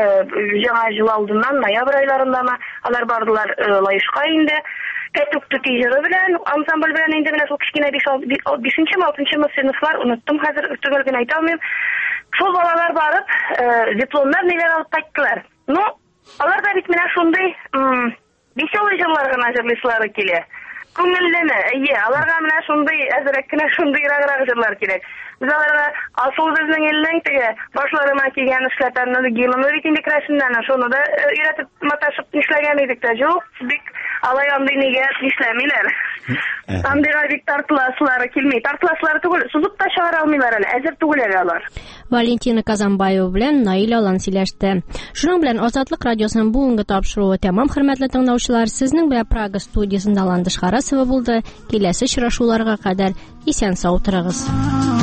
яңа ел алдыннан ноябрь айларында алар бардылар лаешка инде. Кәтүк түти җыры белән, ансамбль белән инде менә шул кичкенә бишенче алтынчы сыйныфлар, уныттым хәзер түгел генә әйтә алмыйм. Шул балалар барып, дипломнар ниләр алып кайттылар. Ну, алар да бит менә шундый веселый җырлар гына җырлыйлар килә. күңеллеме? Әйе, аларга менә шундый әзрәк кенә шундыйрак җырлар кирәк. Biz аларга асыл безнең илнең теге башларына килгән эшләтәнне гимны бит инде крашыннан шуны да өйрәтеп маташып эшләгән идек тә юк, бик алай андый нигә эшләмиләр. Андыйга бик тартыласлары килми. Тартыласлары түгел, сузып та чыгара алмыйлар әле, әзер түгел алар. Валентина Казанбаева белән Наил Алан сөйләште. Шуның белән Азатлык радиосының бүгенге тапшыруы тәмам, хөрмәтле тыңлаучылар. Сезнең белән Прага студиясында Ландыш Харасова булды. Киләсе очрашуларга кадәр исән-сау торыгыз.